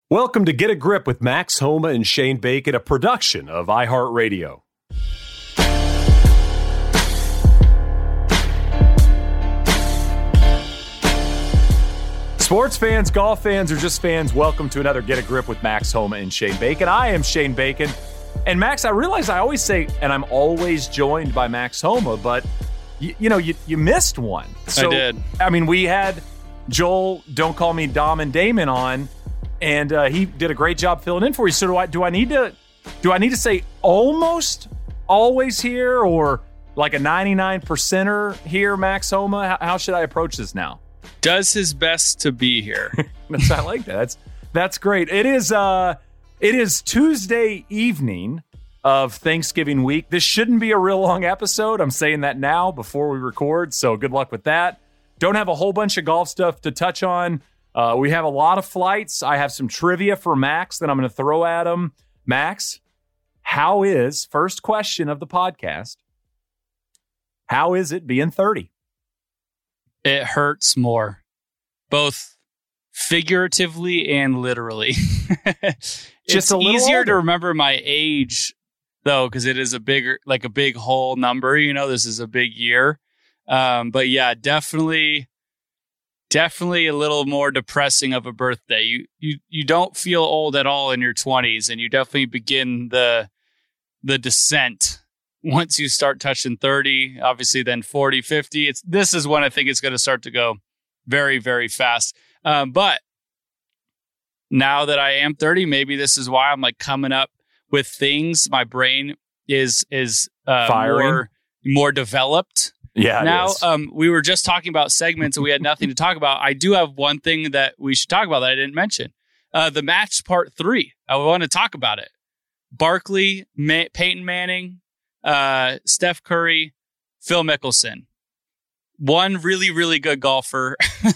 Welcome to Get a Grip with Max Homa and Shane Bacon, a production of iHeartRadio. Sports fans, golf fans, or just fans, welcome to another Get a Grip with Max Homa and Shane Bacon. I am Shane Bacon. And Max, I realize I always say, and I'm always joined by Max Homa, but you missed one. So, I did. I mean, we had Joel, Don't Call Me Dom and Damon on, and he did a great job filling in for you. So do I need to say almost always here, or like a 99%er here, Max Homa? How should I approach this now? Does his best to be here. I like that. That's great. It is Tuesday evening of Thanksgiving week. This shouldn't be a real long episode. I'm saying that now before we record, so good luck with that. Don't have a whole bunch of golf stuff to touch on. We have a lot of flights. I have some trivia for Max that I'm going to throw at him. Max, first question of the podcast, how is it being 30? It hurts more, both figuratively and literally. It's easier to remember my age, though, because it is a big whole number. This is a big year. But yeah, definitely a little more depressing of a birthday. You don't feel old at all in your 20s, and you definitely begin the descent once you start touching 30, obviously then 40, 50. This is when I think it's going to start to go very, very fast. But now that I am 30, maybe this is why I'm like coming up with things. My brain is more developed. Yeah. Now, we were just talking about segments and we had nothing to talk about. I do have one thing that we should talk about that I didn't mention. The match part 3. I want to talk about it. Barkley, Peyton Manning, Steph Curry, Phil Mickelson. One really, really good golfer.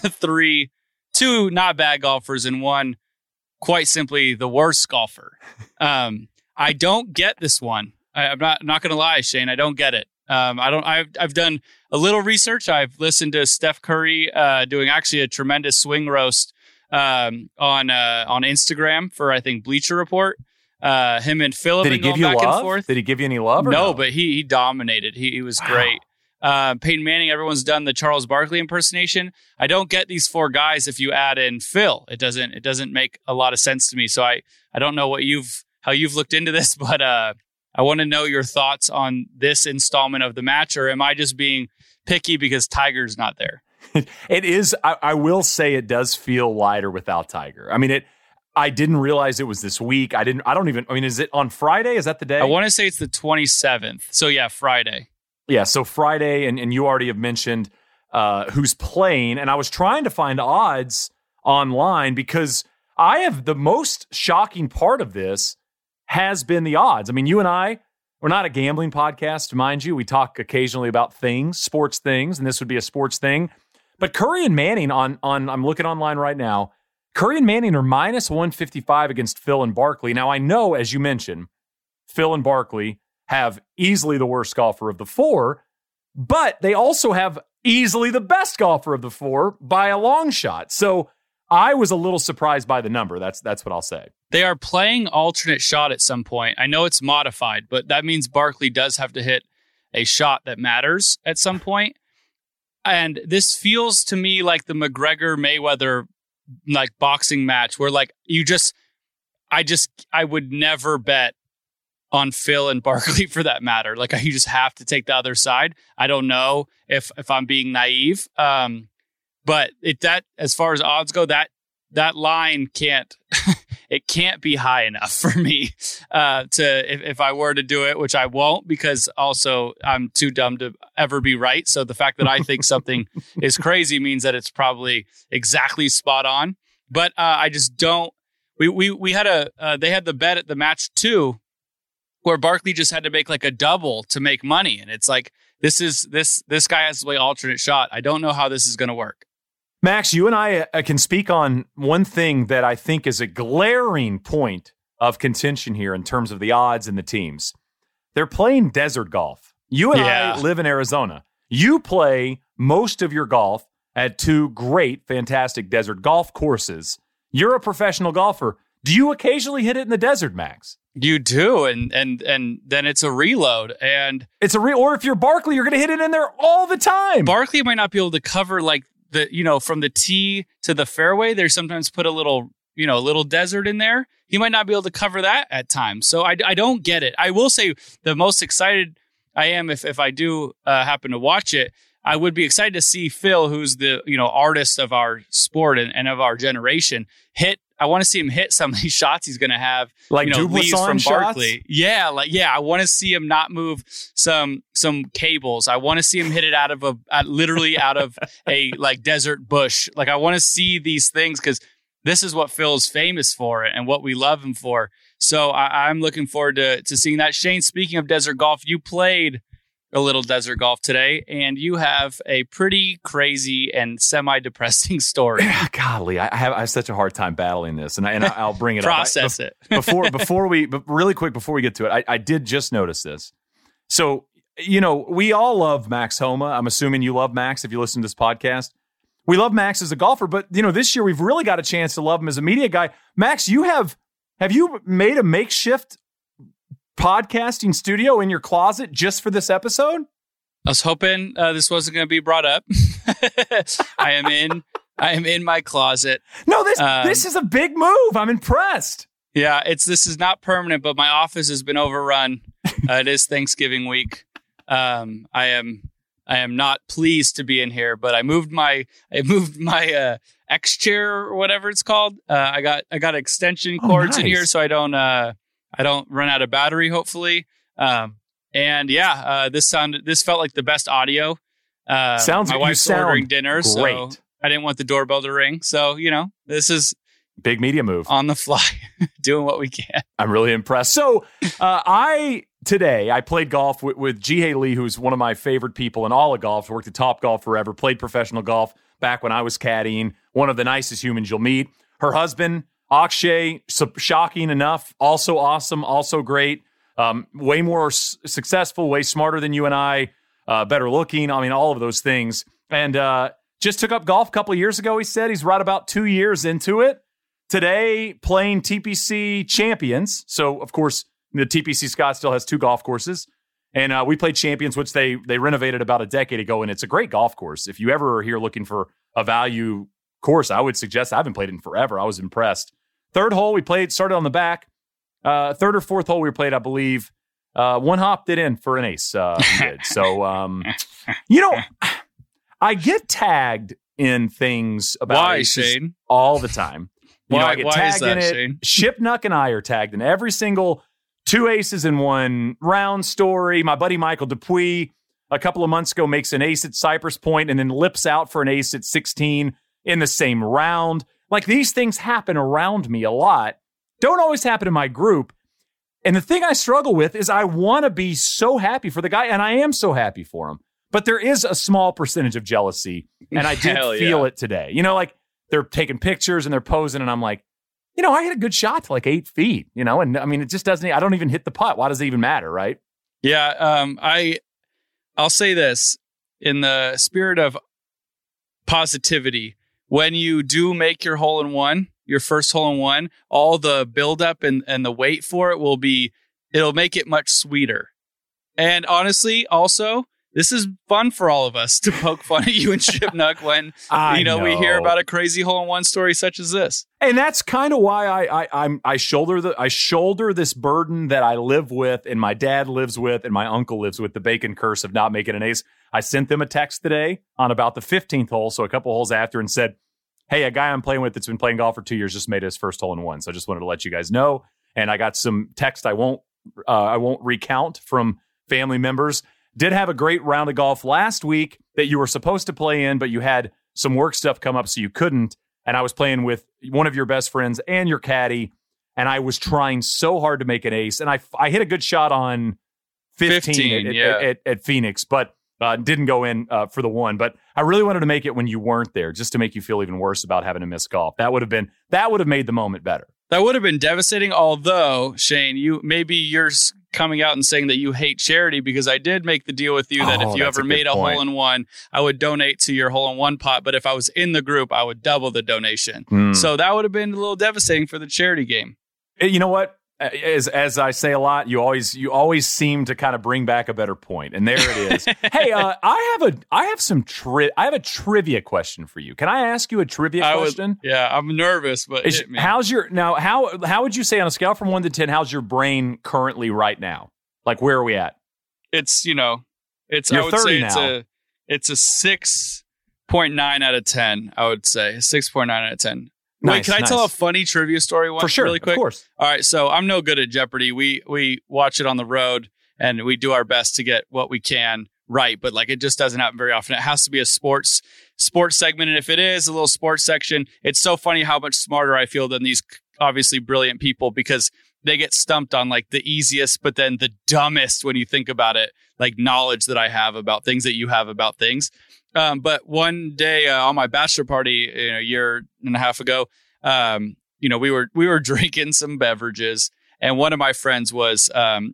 Two not bad golfers, and one quite simply the worst golfer. I don't get this one. I'm not going to lie, Shane. I don't get it. I've done a little research. I've listened to Steph Curry doing actually a tremendous swing roast on Instagram for, I think, Bleacher Report. Him and Phil have been going back and forth. Did he give you any love? No, but he dominated. He was great. Peyton Manning, everyone's done the Charles Barkley impersonation. I don't get these 4 guys if you add in Phil. It doesn't make a lot of sense to me. So I don't know how you've looked into this, but I want to know your thoughts on this installment of the match, or am I just being picky because Tiger's not there? It is. I will say it does feel lighter without Tiger. I mean, I didn't realize it was this week. Is it on Friday? Is that the day? I want to say it's the 27th. So yeah, Friday. Yeah, so Friday, and you already have mentioned who's playing, and I was trying to find odds online because I have the most shocking part of this has been the odds. I mean, you and I, we're not a gambling podcast, mind you. We talk occasionally about things, sports things, and this would be a sports thing. But Curry and Manning on I'm looking online right now, Curry and Manning are minus 155 against Phil and Barkley. Now, I know, as you mentioned, Phil and Barkley have easily the worst golfer of the 4, but they also have easily the best golfer of the 4 by a long shot. So I was a little surprised by the number. That's what I'll say. They are playing alternate shot at some point. I know it's modified, but that means Barkley does have to hit a shot that matters at some point. And this feels to me like the McGregor-Mayweather like boxing match where like I would never bet on Phil and Barkley for that matter. Like you just have to take the other side. I don't know if I'm being naive. But as far as odds go, that line can't be high enough for me if I were to do it, which I won't, because also I'm too dumb to ever be right. So the fact that I think something is crazy means that it's probably exactly spot on. But I just don't. We had they had the bet at the match 2 where Barkley just had to make like a double to make money, and it's like this guy has to play alternate shot. I don't know how this is going to work. Max, you and I can speak on one thing that I think is a glaring point of contention here in terms of the odds and the teams. They're playing desert golf. You and I live in Arizona. You play most of your golf at 2 great, fantastic desert golf courses. You're a professional golfer. Do you occasionally hit it in the desert, Max? You do, and then it's a reload, and it's or if you're Barkley, you're going to hit it in there all the time. Barkley might not be able to cover like from the tee to the fairway. They sometimes put a little desert in there. He might not be able to cover that at times. So I don't get it. I will say the most excited I am if I do happen to watch it. I would be excited to see Phil, who's the artist of our sport and of our generation, hit. I want to see him hit some of these shots he's going to have, like leaves from shots? Barkley. Yeah, I want to see him not move some cables. I want to see him hit it out of a like desert bush. Like I want to see these things because this is what Phil's famous for and what we love him for. So I'm looking forward to seeing that. Shane, speaking of desert golf, you played a little desert golf today, and you have a pretty crazy and semi-depressing story. Golly, I have such a hard time battling this, and I'll bring it Process up. it. Really quick before we get to it, I did just notice this. So, we all love Max Homa. I'm assuming you love Max if you listen to this podcast. We love Max as a golfer, but, this year we've really got a chance to love him as a media guy. Max, have you made a makeshift podcasting studio in your closet just for this episode? I was hoping this wasn't going to be brought up. I am in my closet. No, this is a big move. I'm impressed. Yeah, this is not permanent, but my office has been overrun. It is Thanksgiving week. I am not pleased to be in here, but I moved my X chair or whatever it's called. I got extension cords in here so I don't run out of battery, hopefully. This felt like the best audio. My wife's ordering dinner, great. So I didn't want the doorbell to ring. So, this is big media move on the fly, doing what we can. I'm really impressed. So I played golf with Jihye Lee, who's one of my favorite people in all of golf. Worked at Topgolf forever, played professional golf back when I was caddying. One of the nicest humans you'll meet. Her husband, Akshay, shocking enough, also awesome, also great, way more successful, way smarter than you and I, better looking. I mean, all of those things. And just took up golf a couple of years ago, he said. He's right about 2 years into it. Today, playing TPC Champions. So, of course, the TPC Scottsdale has 2 golf courses. And we played Champions, which they renovated about a decade ago. And it's a great golf course. If you ever are here looking for a value course, I would suggest. I haven't played it in forever. I was impressed. Third hole, we started on the back. Third or fourth hole, we played, I believe. One hopped it in for an ace. We did. So, I get tagged in things about aces Shane? All the time. I get tagged is that, in it. Shane? Shipnuck and I are tagged in every single 2 aces in one round story. My buddy Michael Dupuis, a couple of months ago, makes an ace at Cypress Point and then lips out for an ace at 16 in the same round. Like, these things happen around me a lot. Don't always happen in my group. And the thing I struggle with is I want to be so happy for the guy, and I am so happy for him. But there is a small percentage of jealousy, and I did feel it today. Like, they're taking pictures and they're posing, and I'm like, I hit a good shot to like 8 feet, and I mean, it just doesn't, I don't even hit the putt. Why does it even matter, right? Yeah, I'll say this in the spirit of positivity. When you do make your hole-in-one, your first hole-in-one, all the buildup and the wait for it it'll make it much sweeter. And honestly, also, this is fun for all of us to poke fun at you and Shipnuck when we hear about a crazy hole-in-one story such as this. And that's kind of why I shoulder this burden that I live with, and my dad lives with, and my uncle lives with, the Bacon curse of not making an ace. I sent them a text today on about the 15th hole, so a couple holes after, and said, hey, a guy I'm playing with that's been playing golf for 2 years just made his first hole-in-one. So I just wanted to let you guys know. And I got some text I won't recount from family members. Did have a great round of golf last week that you were supposed to play in, but you had some work stuff come up, so you couldn't. And I was playing with one of your best friends and your caddy, and I was trying so hard to make an ace. And I hit a good shot on 15 at Phoenix, but didn't go in for the one. But I really wanted to make it when you weren't there, just to make you feel even worse about having to miss golf. That would have made the moment better. That would have been devastating. Although, Shane, your coming out and saying that you hate charity, because I did make the deal with you that if you ever made a hole-in-one, I would donate to your hole-in-one pot. But if I was in the group, I would double the donation. So that would have been a little devastating for the charity game. You know what? As I say a lot, you always seem to kind of bring back a better point, and there it is. Hey, I have a trivia question for you. Can I ask you a trivia question? I'm nervous, but how would you say on a scale from 1 to 10? How's your brain currently right now? Like, where are we at? It's You're I would 30 say now. it's a 6.9 out of 10. I would say 6.9 out of 10. Wait, can I tell a funny trivia story For sure, really quick? Of course. All right, so I'm no good at Jeopardy. We watch it on the road, and we do our best to get what we can right, but like it just doesn't happen very often. It has to be a sports segment, and if it is a little sports section, it's so funny how much smarter I feel than these obviously brilliant people, because they get stumped on like the easiest, but then the dumbest when you think about it, like knowledge that I have about things that you have about things. But one day on my bachelor party a year and a half ago, we were drinking some beverages, and one of my friends was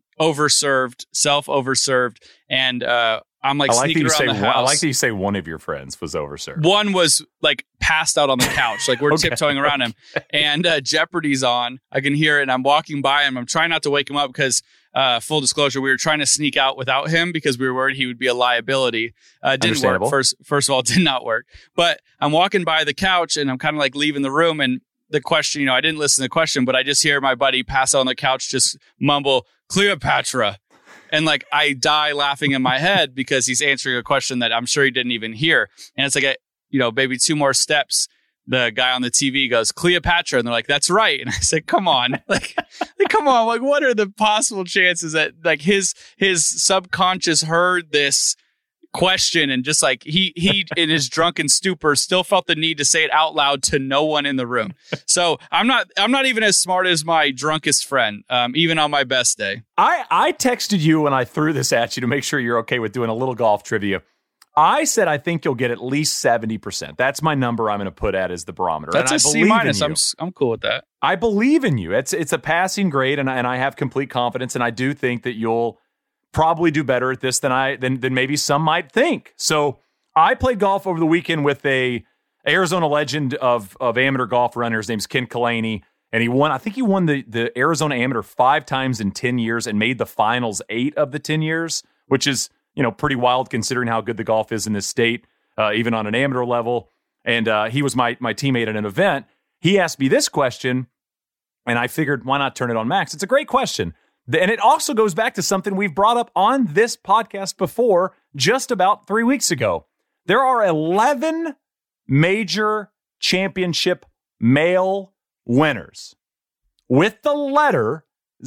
self-overserved, and I'm like sneaking around the house. I like that you say one of your friends was overserved. One was like passed out on the couch, like we're tiptoeing around him, and Jeopardy's on. I can hear it, and I'm walking by him. I'm trying not to wake him up because. Full disclosure, we were trying to sneak out without him because we were worried he would be a liability. Didn't work. First of all, it did not work. But I'm walking by the couch and I'm kind of like leaving the room, and the question, I didn't listen to the question, but I just hear my buddy pass out on the couch, just mumble Cleopatra. And like I die laughing in my head because he's answering a question that I'm sure he didn't even hear. And it's like, maybe 2 more steps. The guy on the TV goes, Cleopatra. And they're like, that's right. And I said, come on. Come on. Like, what are the possible chances that like his subconscious heard this question and just like he in his drunken stupor still felt the need to say it out loud to no one in the room. So I'm not even as smart as my drunkest friend, even on my best day. I texted you when I threw this at you to make sure you're okay with doing a little golf trivia. I said I think you'll get at least 70%. That's my number I'm going to put at as the barometer. That's a C-. I'm cool with that. I believe in you. It's a passing grade, and I have complete confidence, and I do think that you'll probably do better at this than maybe some might think. So I played golf over the weekend with a Arizona legend of amateur golf runner. His name's Ken Kalani, and he won the Arizona Amateur 5 times in 10 years and made the finals 8 of the 10 years, which is pretty wild considering how good the golf is in this state, even on an amateur level. And he was my teammate at an event. He asked me this question, and I figured, why not turn it on Max? It's a great question. And it also goes back to something we've brought up on this podcast before, just about 3 weeks ago. There are 11 major championship male winners with the letter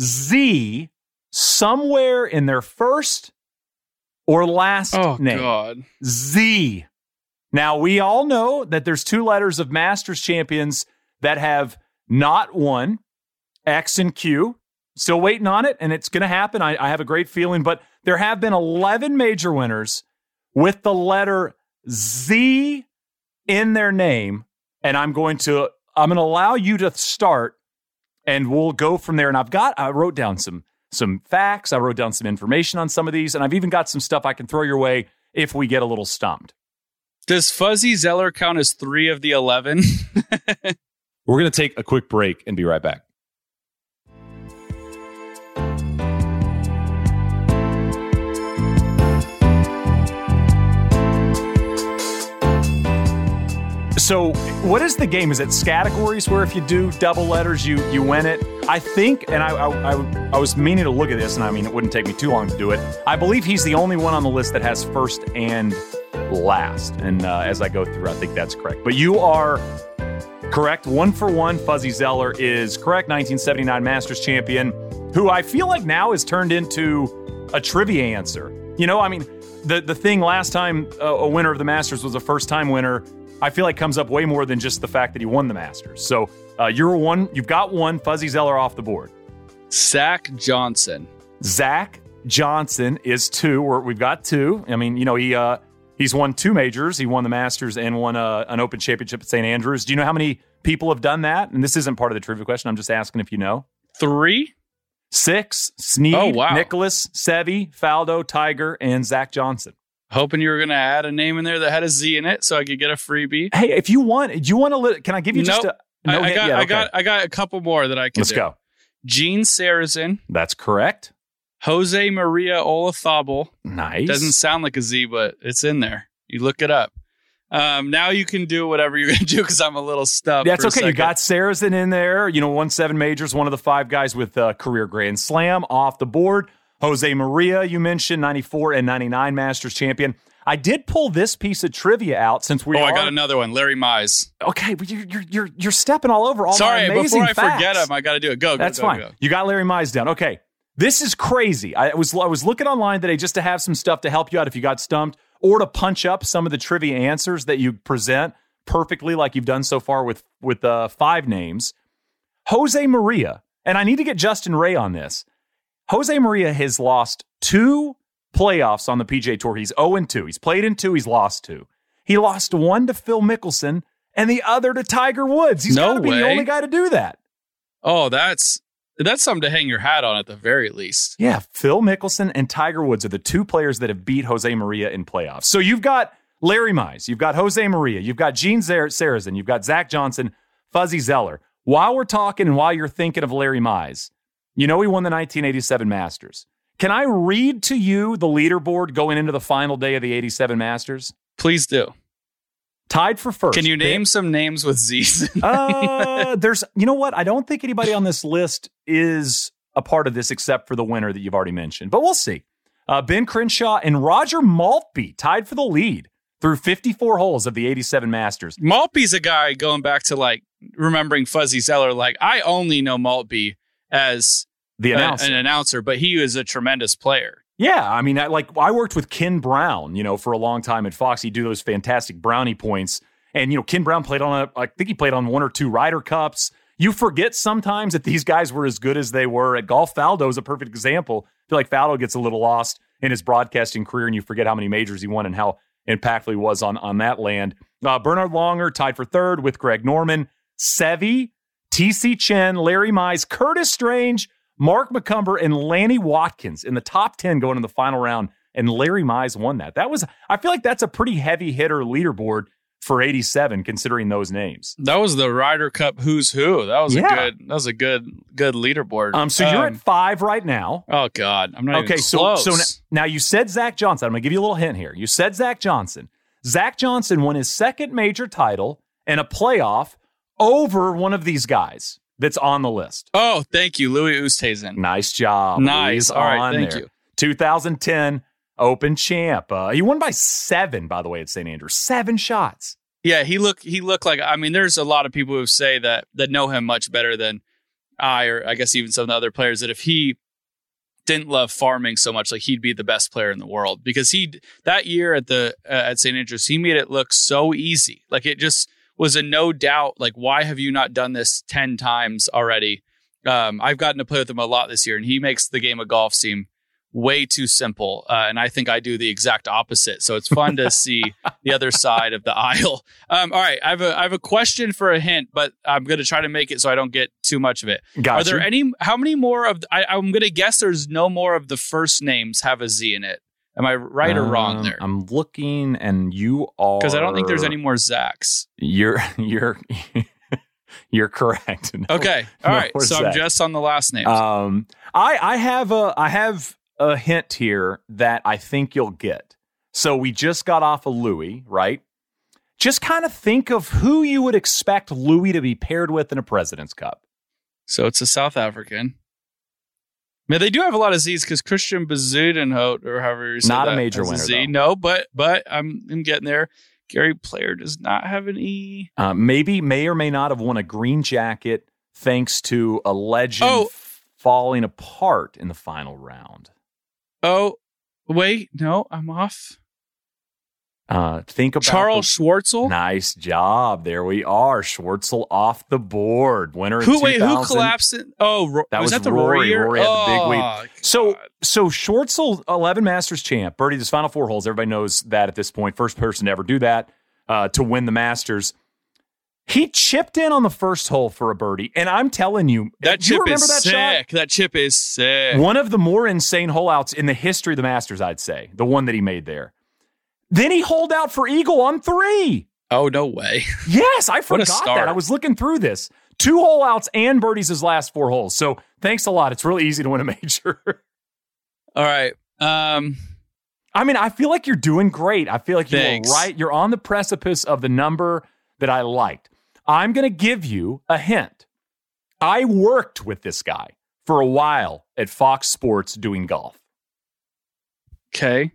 Z somewhere in their first or last name. God. Z. Now, we all know that there's 2 letters of Masters champions that have not won, X and Q. Still waiting on it, and it's going to happen. I have a great feeling, but there have been 11 major winners with the letter Z in their name, and I'm going to allow you to start, and we'll go from there. And I wrote down some facts. I wrote down some information on some of these, and I've even got some stuff I can throw your way if we get a little stumped. Does Fuzzy Zeller count as 3 of the 11? We're going to take a quick break and be right back. So what is the game? Is it categories where if you do double letters, you win it? I think, and I was meaning to look at this, and I mean, it wouldn't take me too long to do it. I believe he's the only one on the list that has first and last. And as I go through, I think that's correct. But you are correct. 1 for 1. Fuzzy Zeller is correct. 1979 Masters champion, who I feel like now has turned into a trivia answer. The thing last time a winner of the Masters was a first-time winner, I feel like comes up way more than just the fact that he won the Masters. So you've got 1, Fuzzy Zeller off the board. Zach Johnson. Zach Johnson is 2. We've got 2. I mean, he's won 2 majors. He won the Masters and won an Open Championship at St. Andrews. Do you know how many people have done that? And this isn't part of the trivia question. I'm just asking if you know. 3? 6, Snead, Nicholas, Seve, Faldo, Tiger, and Zach Johnson. Hoping you were going to add a name in there that had a Z in it so I could get a freebie. Hey, if you want, do you want to, can I give you just a... No, I got a couple more that I can do. Let's go. Gene Sarazen. That's correct. Jose Maria Olazabal. Nice. Doesn't sound like a Z, but it's in there. You look it up. Now you can do whatever you're going to do because I'm a little stuffed. That's okay. You got Sarazen in there. Won 7 majors, one of the 5 guys with career Grand Slam off the board. Jose Maria, you mentioned, 94 and 99 Masters champion. I did pull this piece of trivia out since we. I got another one. Larry Mize. Okay, but you're stepping all over all my amazing before I facts. Forget him, I got to do it. Go. That's fine. Go. You got Larry Mize down. Okay, this is crazy. I was looking online today just to have some stuff to help you out if you got stumped, or to punch up some of the trivia answers that you present perfectly, like you've done so far with 5 names. Jose Maria, and I need to get Justin Ray on this. Jose Maria has lost 2 playoffs on the PGA Tour. He's 0-2. He's played in 2. He's lost 2. He lost 1 to Phil Mickelson and the other to Tiger Woods. He's got to be the only guy to do that. Oh, that's something to hang your hat on at the very least. Yeah, Phil Mickelson and Tiger Woods are the 2 players that have beat Jose Maria in playoffs. So you've got Larry Mize, you've got Jose Maria, you've got Gene Sarazen, you've got Zach Johnson, Fuzzy Zeller. While we're talking and while you're thinking of Larry Mize, he won the 1987 Masters. Can I read to you the leaderboard going into the final day of the 87 Masters? Please do. Tied for first. Can you name some names with Z's? There's, you know what? I don't think anybody on this list is a part of this except for the winner that you've already mentioned, but we'll see. Ben Crenshaw and Roger Maltby tied for the lead through 54 holes of the 87 Masters. Maltby's a guy going back to remembering Fuzzy Zeller. I only know Maltby as the announcer. An announcer, but he is a tremendous player. Yeah, I mean, I worked with Ken Brown, for a long time at Fox. He'd do those fantastic brownie points. And, Ken Brown played on I think he played on 1 or 2 Ryder Cups. You forget sometimes that these guys were as good as they were at golf. Faldo is a perfect example. I feel like Faldo gets a little lost in his broadcasting career, and you forget how many majors he won and how impactful he was on that land. Bernhard Langer tied for 3rd with Greg Norman. Seve, T.C. Chen, Larry Mize, Curtis Strange, Mark McCumber, and Lanny Watkins in the top 10 going in the final round, and Larry Mize won that. I feel like that's a pretty heavy hitter leaderboard for 87, considering those names. That was the Ryder Cup who's who. That was a good leaderboard. So you're at 5 right now. Oh God, I'm not even close. So now you said Zach Johnson. I'm going to give you a little hint here. You said Zach Johnson. Zach Johnson won his 2nd major title in a playoff over one of these guys that's on the list. Oh, thank you, Louis Oosthuizen. Nice job. Nice. All right, thank you. 2010 Open champ. He won by 7, by the way, at St. Andrews. 7 shots. Yeah, he looked like, there's a lot of people who say that know him much better than I, or I guess even some of the other players, that if he didn't love farming so much, he'd be the best player in the world, because that year at St. Andrews, he made it look so easy. It just was a no doubt. Why have you not done this 10 times already? I've gotten to play with him a lot this year, and he makes the game of golf seem way too simple. And I think I do the exact opposite. So it's fun to see the other side of the aisle. All right. I have a question for a hint, but I'm going to try to make it so I don't get too much of it. Gotcha. Are there how many more of, I'm going to guess there's no more of the first names have a Z in it. Am I right or wrong there? I'm looking, and you are, because I don't think there's any more Zachs. You're correct. No, okay. All right. So Zach. I'm just on the last names. I have a hint here that I think you'll get. So we just got off of Louis, right? Just kind of think of who you would expect Louis to be paired with in a President's Cup. So it's a South African. They do have a lot of Z's, because Christian Bezuidenhout, or however you say not that, a major winner, Z. though. No, but I'm getting there. Gary Player does not have an E. Maybe may or may not have won a green jacket thanks to a legend falling apart in the final round. Oh, wait. No, I'm off. Think about Charles Schwartzel. Nice job. There we are. Schwartzel off the board. Winner in 2000. Who collapsed it? Oh, was that the Rory? Year? Rory had the big lead. So Schwartzel, 11 Masters champ, birdied his final 4 holes. Everybody knows that at this point. First person to ever do that, to win the Masters. He chipped in on the first hole for a birdie, and I'm telling you, that chip is sick. That chip is sick. One of the more insane hole outs in the history of the Masters, I'd say, the one that he made there. Then he holed out for eagle on 3. Oh, no way. Yes, I forgot that. I was looking through this. 2 hole outs and birdies his last 4 holes. So thanks a lot. It's really easy to win a major. All right. I mean, I feel like you're doing great. I feel like you're right. You're on the precipice of the number that I liked. I'm going to give you a hint. I worked with this guy for a while at Fox Sports doing golf. Okay.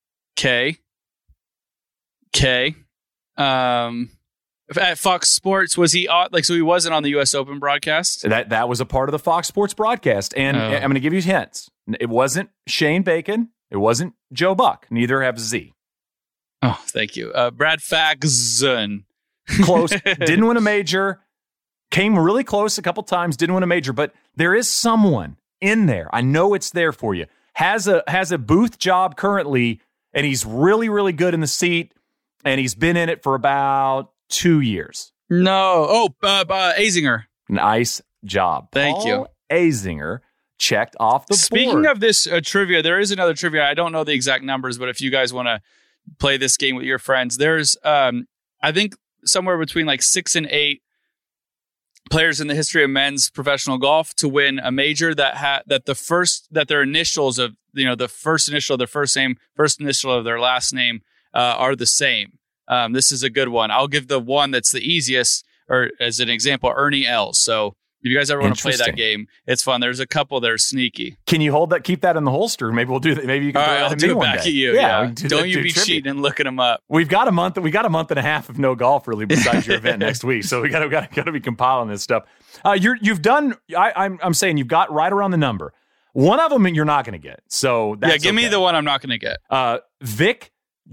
At Fox Sports, was he so he wasn't on the U.S. Open broadcast? That was a part of the Fox Sports broadcast. And I'm going to give you hints. It wasn't Shane Bacon. It wasn't Joe Buck. Neither have Z. Oh, thank you. Brad Faxon. Close. Didn't win a major. Came really close a couple times. Didn't win a major. But there is someone in there. I know it's there for you. Has a booth job currently, and he's really, really good in the seat. And he's been in it for about 2 years. No. Oh, Azinger. Nice job. Thank you. Azinger checked off the board. Speaking of this trivia, there is another trivia. I don't know the exact numbers, but if you guys want to play this game with your friends, there's, I think, somewhere between like 6 and 8 players in the history of men's professional golf to win a major that their initials of, the first initial of their first name, first initial of their last name are the same. This is a good one. I'll give the one that's the easiest, or as an example, Ernie Els. So if you guys ever want to play that game, it's fun. There's a couple that are sneaky. Can you keep that in the holster? Maybe we'll do that. Maybe you can. All right, I'll do it back at you. Yeah. Don't you be trivia. Cheating and looking them up. We got a month and a half of no golf really besides your event next week. So we got to be compiling this stuff. You've done. I'm saying you've got right around the number. One of them you're not going to get. So that's give me the one I'm not going to get. Vic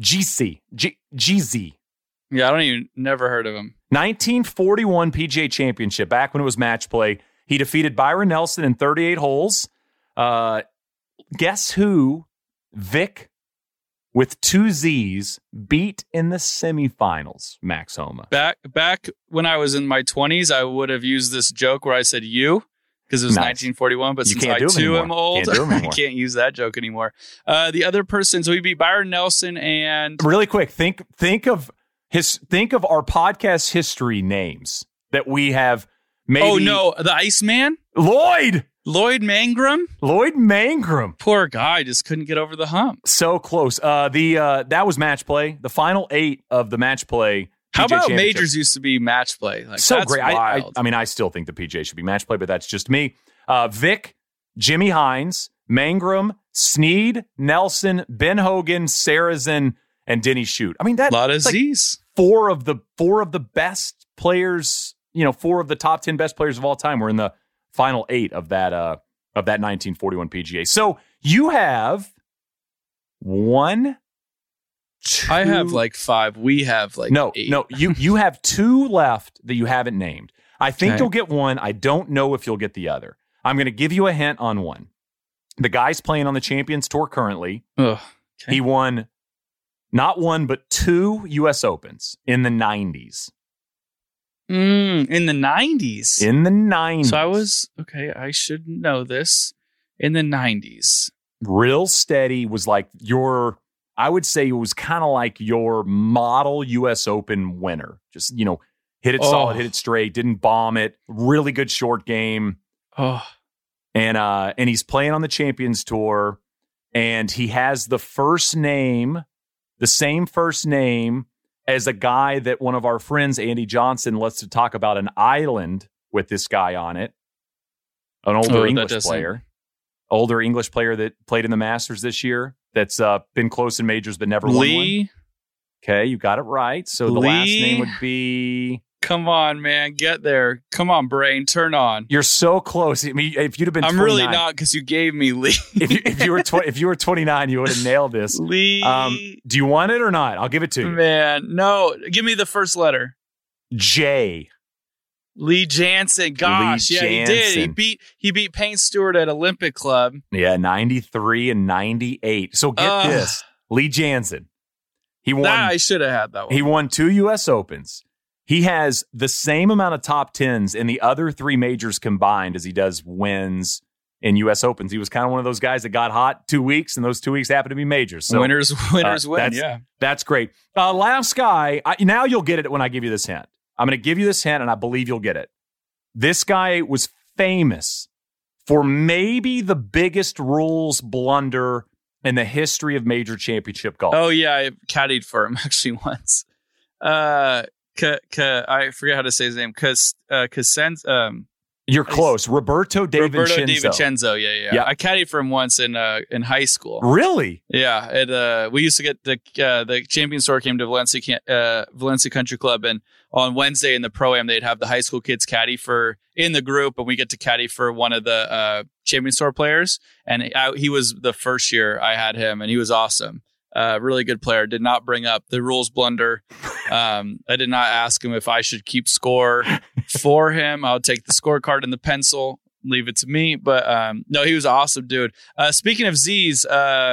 GZ. Yeah, never heard of him. 1941 PGA Championship, back when it was match play. He defeated Byron Nelson in 38 holes. Guess who Vic, with 2 Z's, beat in the semifinals, Max Homa? Back when I was in my 20s, I would have used this joke where I said you, because it was 1941, but since I too am old, I can't use that joke anymore. The other person, so he beat Byron Nelson and... Really quick, think of our podcast history names that we have maybe... Oh, no, the Iceman? Lloyd Mangrum. Poor guy, just couldn't get over the hump. So close. That was match play. The final 8 of the match play. How about majors used to be match play? So that's great. Wild. I still think the PGA should be match play, but that's just me. Vic, Jimmy Hines, Mangrum, Snead, Nelson, Ben Hogan, Sarazen, and Denny Shute. I mean, that's a lot of Z's. 4 of the best players, 4 of the top 10 best players of all time were in the final 8 of that 1941 PGA. So you have 1, 2. I have like 5. We have like 8. No, you have 2 left that you haven't named. I think you'll get one. I don't know if you'll get the other. I'm going to give you a hint on one. The guy's playing on the Champions Tour currently. He won not 1, but 2 U.S. Opens in the 90s. In the 90s? In the 90s. So I should know this. In the 90s. Real steady, was like I would say it was kind of like your model U.S. Open winner. Just, hit it solid, hit it straight, didn't bomb it. Really good short game. Oh. And he's playing on the Champions Tour, and he has the same first name as a guy that one of our friends, Andy Johnson, lets to talk about an island with this guy on it. An older English player that played in the Masters this year. That's been close in majors but never won one. Okay, you got it right. So the last name would be... Come on, man. Get there. Come on, brain. Turn on. You're so close. I mean, if you'd have been 29... I'm really not, because you gave me Lee. if you were 29, you would have nailed this. Lee. Do you want it or not? I'll give it to you. Man, no. Give me the first letter. J. Lee Jansen. Gosh, Lee Jansen. He did. He beat Payne Stewart at Olympic Club. Yeah, 93 and 98. So get this. Lee Jansen. I should have had that one. He won 2 U.S. Opens. He has the same amount of top 10s in the other 3 majors combined as he does wins in U.S. Opens. He was kind of one of those guys that got hot 2 weeks, and those 2 weeks happened to be majors. So winners win. That's great. Last guy, now you'll get it when I give you this hint. I'm going to give you this hint, and I believe you'll get it. This guy was famous for maybe the biggest rules blunder in the history of major championship golf. Oh, yeah. I caddied for him actually once. I forget how to say his name. You're close. Roberto DiVincenzo. Yeah. I caddied for him once in high school. Really? Yeah. We used to get the Champions Tour came to Valencia Country Club, and on Wednesday in the Pro-Am, they'd have the high school kids caddy in the group, and we get to caddy for one of the Champions Tour players. And he was the first year I had him, and he was awesome. Really good player. Did not bring up the rules blunder. I did not ask him if I should keep score for him. I'll take the scorecard and the pencil, leave it to me. But no, he was an awesome dude. Speaking of Z's,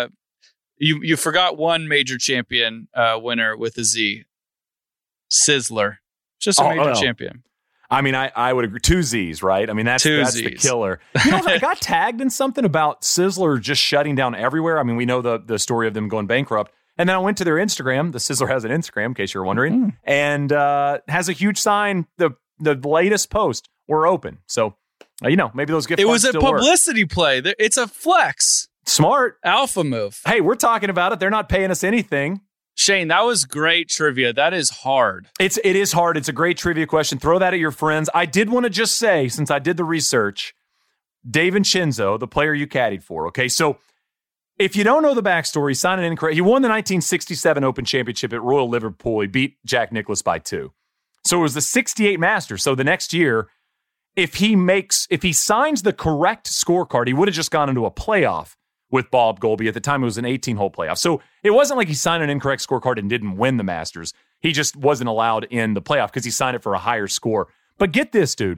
you forgot one major champion winner with a Z. Sizzler. Just a major champion. I mean, I would agree. 2 Z's, right? I mean, that's the killer. You know, I got tagged in something about Sizzler just shutting down everywhere. I mean, we know the story of them going bankrupt. And then I went to their Instagram. The Sizzler has an Instagram, in case you're wondering, and has a huge sign. The latest post, we're open. So, maybe those gift cards still work. It was a publicity play. It's a flex. Smart. Alpha move. Hey, we're talking about it. They're not paying us anything. Shane, that was great trivia. That is hard. It is hard. It's a great trivia question. Throw that at your friends. I did want to just say, since I did the research, DiVincenzo, the player you caddied for, okay? So if you don't know the backstory, sign an incorrect. He won the 1967 Open Championship at Royal Liverpool. He beat Jack Nicklaus by 2. So it was the 68 Masters. So the next year, if he signs the correct scorecard, he would have just gone into a playoff with Bob Goalby. At the time, it was an 18-hole playoff. So it wasn't like he signed an incorrect scorecard and didn't win the Masters. He just wasn't allowed in the playoff because he signed it for a higher score. But get this, dude.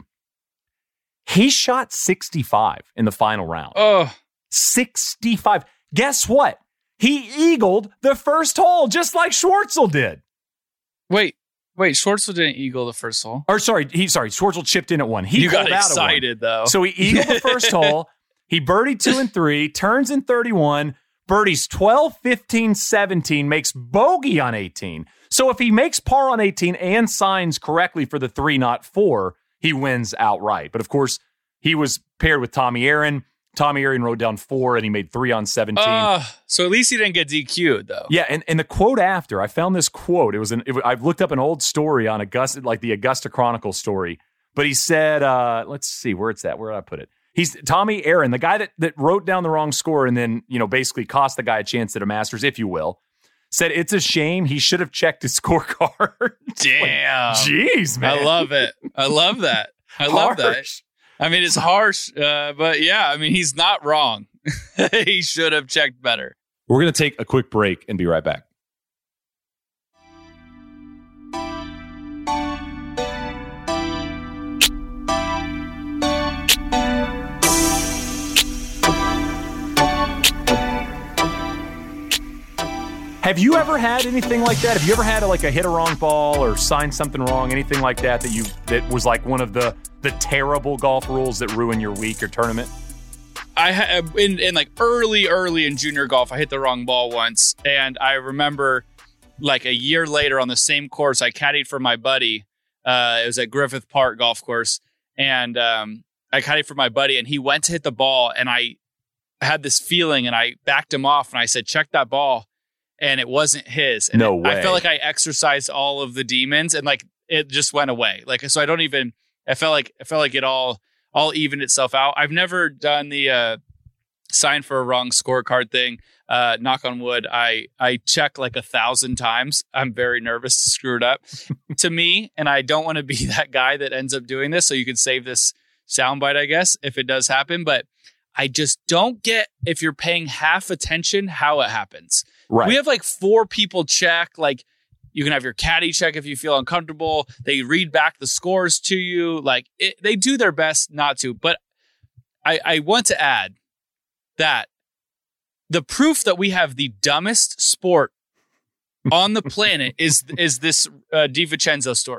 He shot 65 in the final round. 65. Guess what? He eagled the first hole, just like Schwartzel did. Wait, Schwartzel didn't eagle the first hole. Schwartzel chipped in at 1. He got excited, though. So he eagled the first hole. He birdied 2 and 3, turns in 31, birdies 12, 15, 17, makes bogey on 18. So if he makes par on 18 and signs correctly for the 3, not 4, he wins outright. But of course, he was paired with Tommy Aaron. Tommy Aaron wrote down 4, and he made 3 on 17. So at least he didn't get DQ'd, though. Yeah, and the quote after, I found this quote. I've looked up an old story on Augusta, like the Augusta Chronicle story. But he said, let's see, where it's at. Where did I put it? He's Tommy Aaron, the guy that wrote down the wrong score and then, basically cost the guy a chance at a Masters, if you will, said it's a shame. He should have checked his scorecard. Damn. Jeez, man. I love it. I love that. Love that. I mean, it's harsh, but yeah, I mean, he's not wrong. He should have checked better. We're going to take a quick break and be right back. Have you ever had anything like that? Have you ever had a hit a wrong ball or signed something wrong, anything like that that was like one of the terrible golf rules that ruin your week or tournament? I in like early in junior golf, I hit the wrong ball once, and I remember like a year later on the same course, I caddied for my buddy. It was at Griffith Park golf course, and I caddied for my buddy, and he went to hit the ball, and I had this feeling, and I backed him off, and I said, "Check that ball." And it wasn't his. And no way. I felt like I exercised all of the demons, and like it just went away. Like, so I felt like it all evened itself out. I've never done the sign for a wrong scorecard thing. Knock on wood. I check like 1,000 times. I'm very nervous to screw it up to me. And I don't want to be that guy that ends up doing this. So you can save this soundbite, I guess, if it does happen. But I just don't get, if you're paying half attention, how it happens. Right. We have like 4 people check. Like, you can have your caddy check if you feel uncomfortable. They read back the scores to you. Like, they do their best not to. But I want to add that the proof that we have the dumbest sport on the planet is this DiVincenzo story.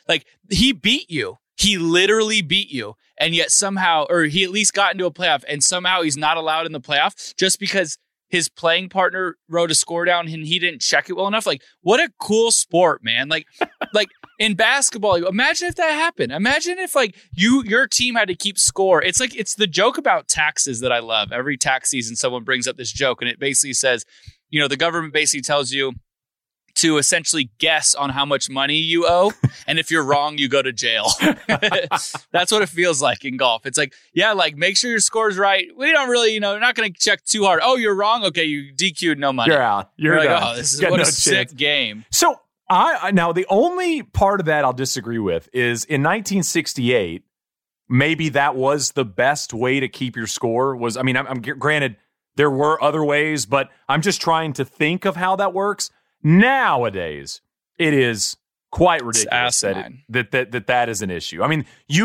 Like, he beat you. He literally beat you. And yet somehow, or he at least got into a playoff, and somehow he's not allowed in the playoff just because his playing partner wrote a score down and he didn't check it well enough. Like, what a cool sport, man. Like in basketball, imagine if that happened. Imagine if like your team had to keep score. It's like, it's the joke about taxes that I love. Every tax season, someone brings up this joke, and it basically says, the government basically tells you to essentially guess on how much money you owe. And if you're wrong, you go to jail. That's what it feels like in golf. It's like, yeah, like, make sure your score's right. We don't really, you're not going to check too hard. Oh, you're wrong. Okay. You DQ'd, no money. You're out. You're like, done. oh, this is what a sick game. So now the only part of that I'll disagree with is in 1968, maybe that was the best way to keep your score I'm granted there were other ways, but I'm just trying to think of how that works. Nowadays, it is quite ridiculous that is an issue. I mean,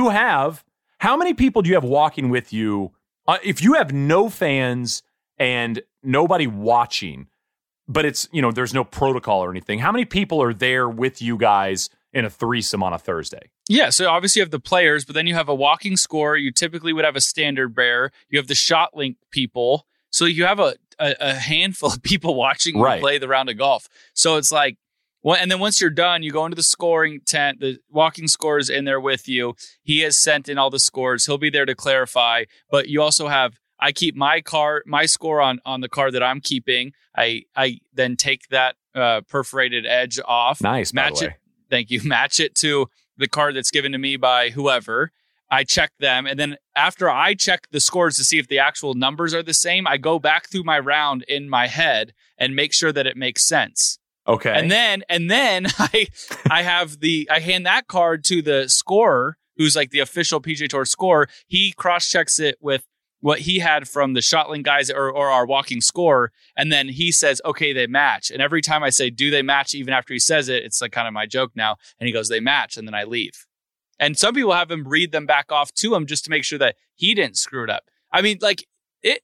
how many people do you have walking with you? If you have no fans and nobody watching, but it's, there's no protocol or anything, how many people are there with you guys in a threesome on a Thursday? Yeah, so obviously you have the players, but then you have a walking score. You typically would have a standard bearer. You have the shot link people. So you have a handful of people watching you play the round of golf. So it's like, and then once you're done, you go into the scoring tent. The walking score is in there with you. He has sent in all the scores. He'll be there to clarify. But you also have, I keep my score on the card that I'm keeping. I then take that perforated edge off. Nice, match it. Thank you. Match it to the card that's given to me by whoever. I check them, and then after I check the scores to see if the actual numbers are the same, I go back through my round in my head and make sure that it makes sense. Okay. And then I hand that card to the scorer, who's like the official PGA Tour scorer. He cross-checks it with what he had from the Shotling guys or our walking score, and then he says, okay, they match. And every time I say, do they match, even after he says it, it's like kind of my joke now, and he goes, they match, and then I leave. And some people have him read them back off to him just to make sure that he didn't screw it up. I mean, like, it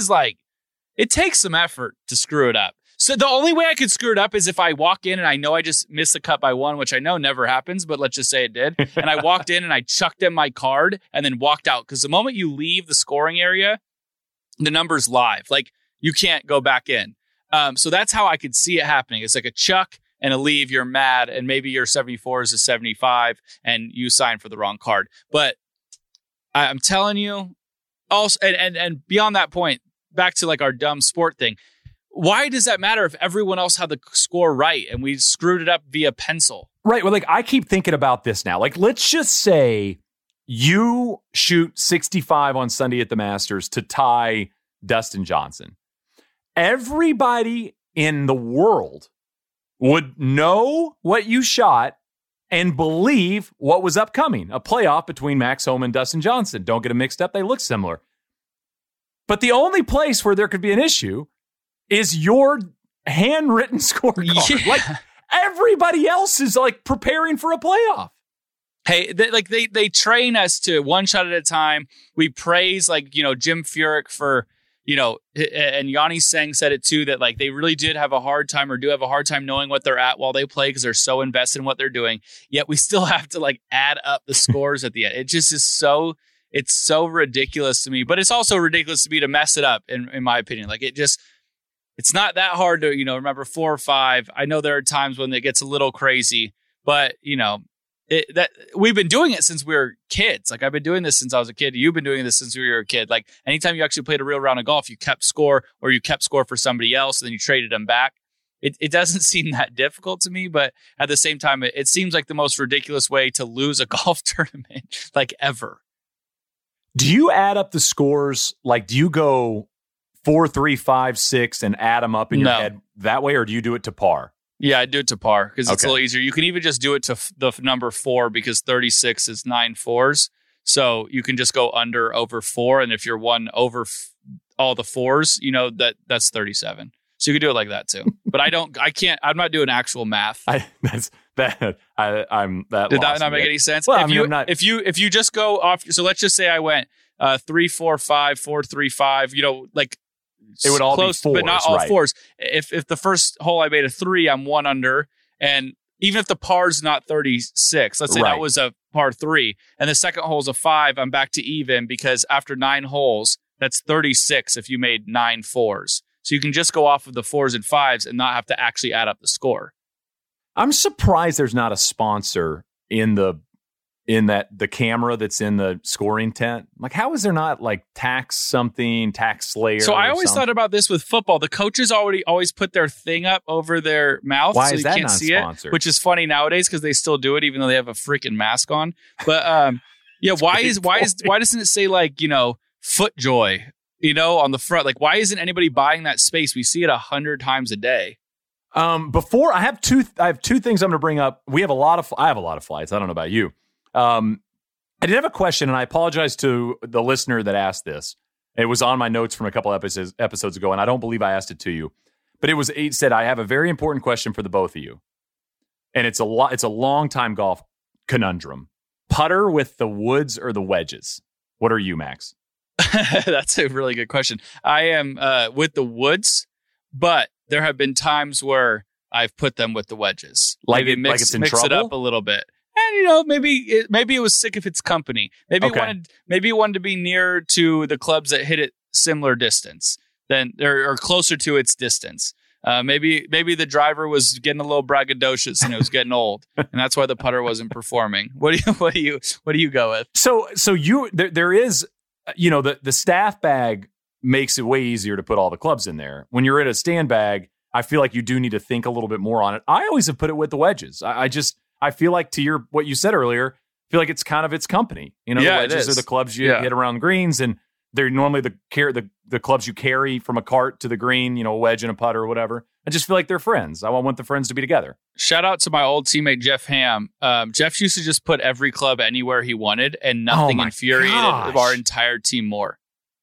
takes some effort to screw it up. So the only way I could screw it up is if I walk in and I know I just missed the cut by one, which I know never happens, but let's just say it did. And I walked in and I chucked in my card and then walked out. Because the moment you leave the scoring area, the number's live. Like, you can't go back in. So that's how I could see it happening. It's like a chuck and a leave, you're mad, and maybe your 74 is a 75, and you sign for the wrong card. But I'm telling you, also, and beyond that point, back to like our dumb sport thing, why does that matter if everyone else had the score right and we screwed it up via pencil? Right. Well, like, I keep thinking about this now. Like, let's just say you shoot 65 on Sunday at the Masters to tie Dustin Johnson. Everybody in the world would know what you shot and believe what was upcoming, a playoff between Max Homa and Dustin Johnson. Don't get them mixed up. They look similar. But the only place where there could be an issue is your handwritten scorecard. Yeah. Like, everybody else is like preparing for a playoff. Hey, they train us to one shot at a time. We praise Jim Furyk for, and Yanni Seng said it too, that like they really did have a hard time or do have a hard time knowing what they're at while they play because they're so invested in what they're doing. Yet we still have to like add up the scores at the end. It just is it's so ridiculous to me, but it's also ridiculous to me to mess it up in my opinion. Like it's not that hard to, remember 4 or 5. I know there are times when it gets a little crazy, but that we've been doing it since we were kids. Like, I've been doing this since I was a kid. You've been doing this since you were a kid. Like, anytime you actually played a real round of golf, you kept score or you kept score for somebody else and then you traded them back. It doesn't seem that difficult to me, but at the same time, it seems like the most ridiculous way to lose a golf tournament, like, ever. Do you add up the scores? Like, do you go 4, 3, 5, 6 and add them up in your head that way, or do you do it to par? Yeah, I do it to par because it's a little easier. You can even just do it to the number 4 because 36 is 9 4s. So you can just go under over 4. And if you're one over all the 4s, that's 37. So you can do it like that too. But I'm not doing actual math. Did that not make any sense? Well, if you just go off, so let's just say I went 3, 4, 5, 4, 3, 5, like, it would all close, be 4s, but not all right. 4s. If the first hole I made a 3, I'm 1 under, and even if the par's not 36, let's say that was a par 3, and the second hole's a 5, I'm back to even because after 9 holes, that's 36 if you made 9 4s. So you can just go off of the 4s and 5s and not have to actually add up the score. I'm surprised there's not a sponsor in the camera that's in the scoring tent. Like, how is there not like tax slayer? So I always thought about this with football. The coaches always put their thing up over their mouth, Why so is you that can't not see sponsored? it, which is funny nowadays because they still do it even though they have a freaking mask on. But why doesn't it say like, FootJoy, on the front? Like, why isn't anybody buying that space? We see it 100 times a day. Before I have two things I'm going to bring up. I have a lot of flights. I don't know about you. I did have a question, and I apologize to the listener that asked this. It was on my notes from a couple episodes ago, and I don't believe I asked it to you. But it said, I have a very important question for the both of you. And it's a long time golf conundrum. Putter with the woods or the wedges? What are you, Max? That's a really good question. I am with the woods, but there have been times where I've put them with the wedges. Maybe mix trouble? It up a little bit. And maybe it was sick of its company. Maybe it wanted to be near to the clubs that hit it similar distance or closer to its distance. Maybe the driver was getting a little braggadocious and it was getting old, and that's why the putter wasn't performing. What do you go with? So there is, the staff bag makes it way easier to put all the clubs in there. When you're in a stand bag, I feel like you do need to think a little bit more on it. I always have put it with the wedges. I feel like to what you said earlier, I feel like it's kind of its company. The wedges are the clubs you hit around the greens, and they're normally the clubs you carry from a cart to the green, a wedge and a putter or whatever. I just feel like they're friends. I want the friends to be together. Shout out to my old teammate, Jeff Ham. Jeff used to just put every club anywhere he wanted, and nothing infuriated our entire team more.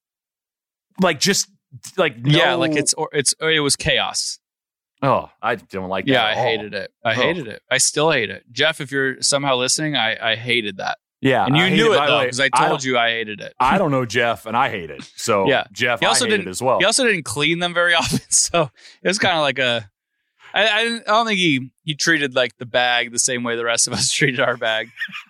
It was chaos. Oh, I don't like that. Yeah, I hated it. Hated it. I still hate it. Jeff, if you're somehow listening, I hated that. Yeah. And you knew it, though, because I told you I hated it. I don't know Jeff, and I hate it. So, yeah. Jeff, I hate it as well. He also didn't clean them very often, so it was kind of like I don't think he treated like the bag the same way the rest of us treated our bag.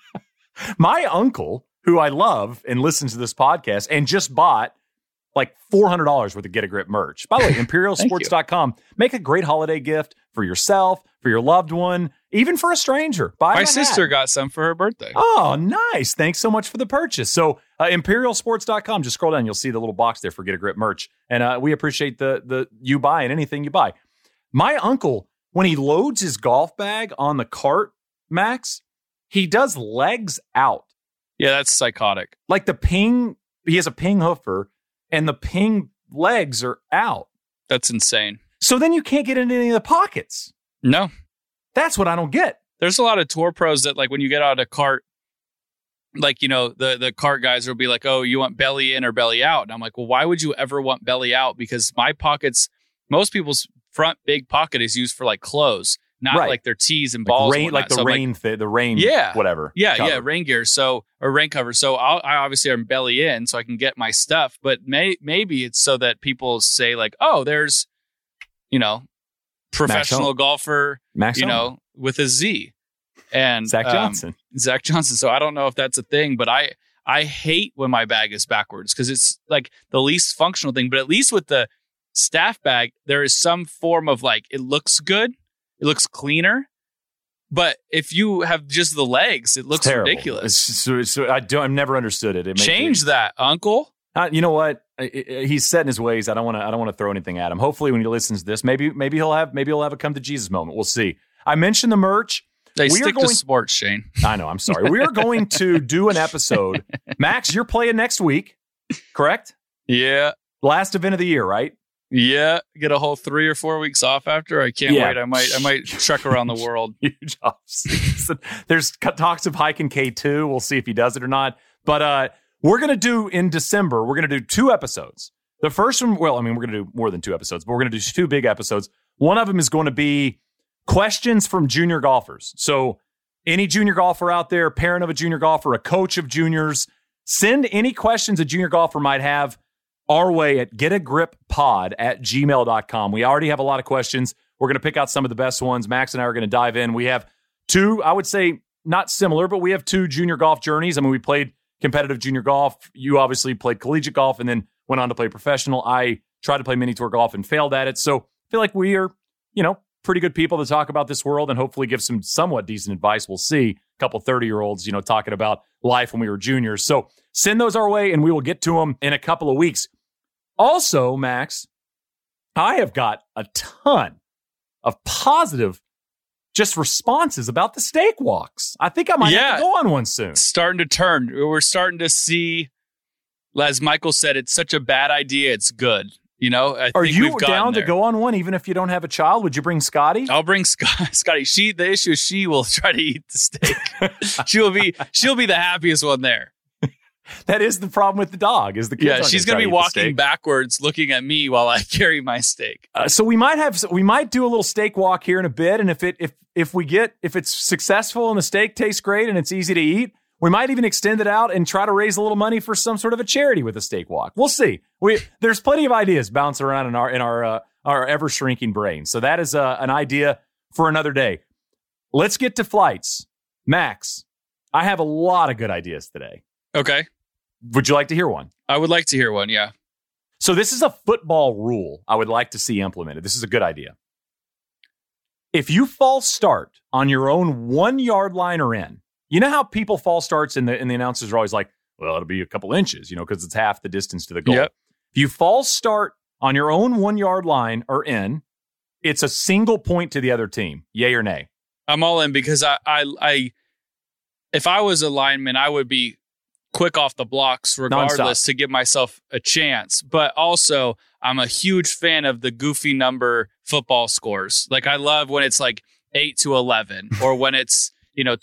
My uncle, who I love and listens to this podcast, and just bought like $400 worth of Get a Grip merch. By the way, ImperialSports.com. Make a great holiday gift for yourself, for your loved one, even for a stranger. My sister got some for her birthday. Oh, nice. Thanks so much for the purchase. So ImperialSports.com, just scroll down. You'll see the little box there for Get a Grip merch. And we appreciate the you buying anything you buy. My uncle, when he loads his golf bag on the cart, Max, he does legs out. Yeah, that's psychotic. Like he has a ping hoofer, and the ping legs are out. That's insane. So then you can't get into any of the pockets. No. That's what I don't get. There's a lot of tour pros that, like, when you get out of a cart, like, the cart guys will be like, oh, you want belly in or belly out? And I'm like, well, why would you ever want belly out? Because my pockets, most people's front big pocket is used for, like, clothes, not like their tees and balls. Like the rain, whatever. Yeah, cover. Yeah, rain gear. Or rain cover. So I obviously am belly in so I can get my stuff. But maybe it's so that people say like, oh, there's, professional golfer, Max with a Z. And Zach Johnson. So I don't know if that's a thing, but I hate when my bag is backwards because it's like the least functional thing. But at least with the staff bag, there is some form of like, it looks good. It looks cleaner, but if you have just the legs, it looks ridiculous. I've never understood it. Change that, Uncle. You know what? He's set in his ways. I don't want to throw anything at him. Hopefully, when he listens to this, maybe he'll have a come to Jesus moment. We'll see. I mentioned the merch. Stick to sports, Shane. I know. I'm sorry. We are going to do an episode. Max, you're playing next week, correct? Yeah. Last event of the year, right? Yeah, get a whole 3 or 4 weeks off after. I can't wait. I might trek around the world. Huge off season. There's talks of hiking K2. We'll see if he does it or not. But we're going to do in December, we're going to do 2 episodes. The first one, we're going to do more than 2 episodes, but we're going to do 2 big episodes. One of them is going to be questions from junior golfers. So any junior golfer out there, parent of a junior golfer, a coach of juniors, send any questions a junior golfer might have our way at getagrippod@gmail.com. We already have a lot of questions. We're going to pick out some of the best ones. Max and I are going to dive in. We have two, I would say not similar, but we have two junior golf journeys. I mean, we played competitive junior golf. You obviously played collegiate golf and then went on to play professional. I tried to play mini tour golf and failed at it. So I feel like we are, pretty good people to talk about this world and hopefully give some somewhat decent advice. We'll see. A couple 30-year-olds, talking about life when we were juniors. So send those our way and we will get to them in a couple of weeks. Also, Max, I have got a ton of positive just responses about the steak walks. I think I might have to go on one soon. It's starting to turn. We're starting to see, as Michael said, it's such a bad idea. It's good. Are you down to go on one even if you don't have a child? Would you bring Scotty? I'll bring Scotty. The issue is she will try to eat the steak. she'll be the happiest one there. That is the problem with the dog. Is the kids? Yeah, she's going to be walking backwards, looking at me while I carry my steak. So we might do a little steak walk here in a bit, and if it's successful and the steak tastes great and it's easy to eat, we might even extend it out and try to raise a little money for some sort of a charity with a steak walk. We'll see. There's plenty of ideas bouncing around in our ever shrinking brain. So that is an idea for another day. Let's get to flights, Max. I have a lot of good ideas today. Okay. Would you like to hear one? I would like to hear one, yeah. So this is a football rule I would like to see implemented. This is a good idea. If you false start on your own 1 yard line or in, you know how people false starts and the announcers are always like, well, it'll be a couple inches, because it's half the distance to the goal. Yep. If you false start on your own 1 yard line or in, it's a single point to the other team. Yay or nay? I'm all in because I if I was a lineman, I would be quick off the blocks regardless to give myself a chance. But also, I'm a huge fan of the goofy number football scores. Like, I love when it's like 8-11 or when it's,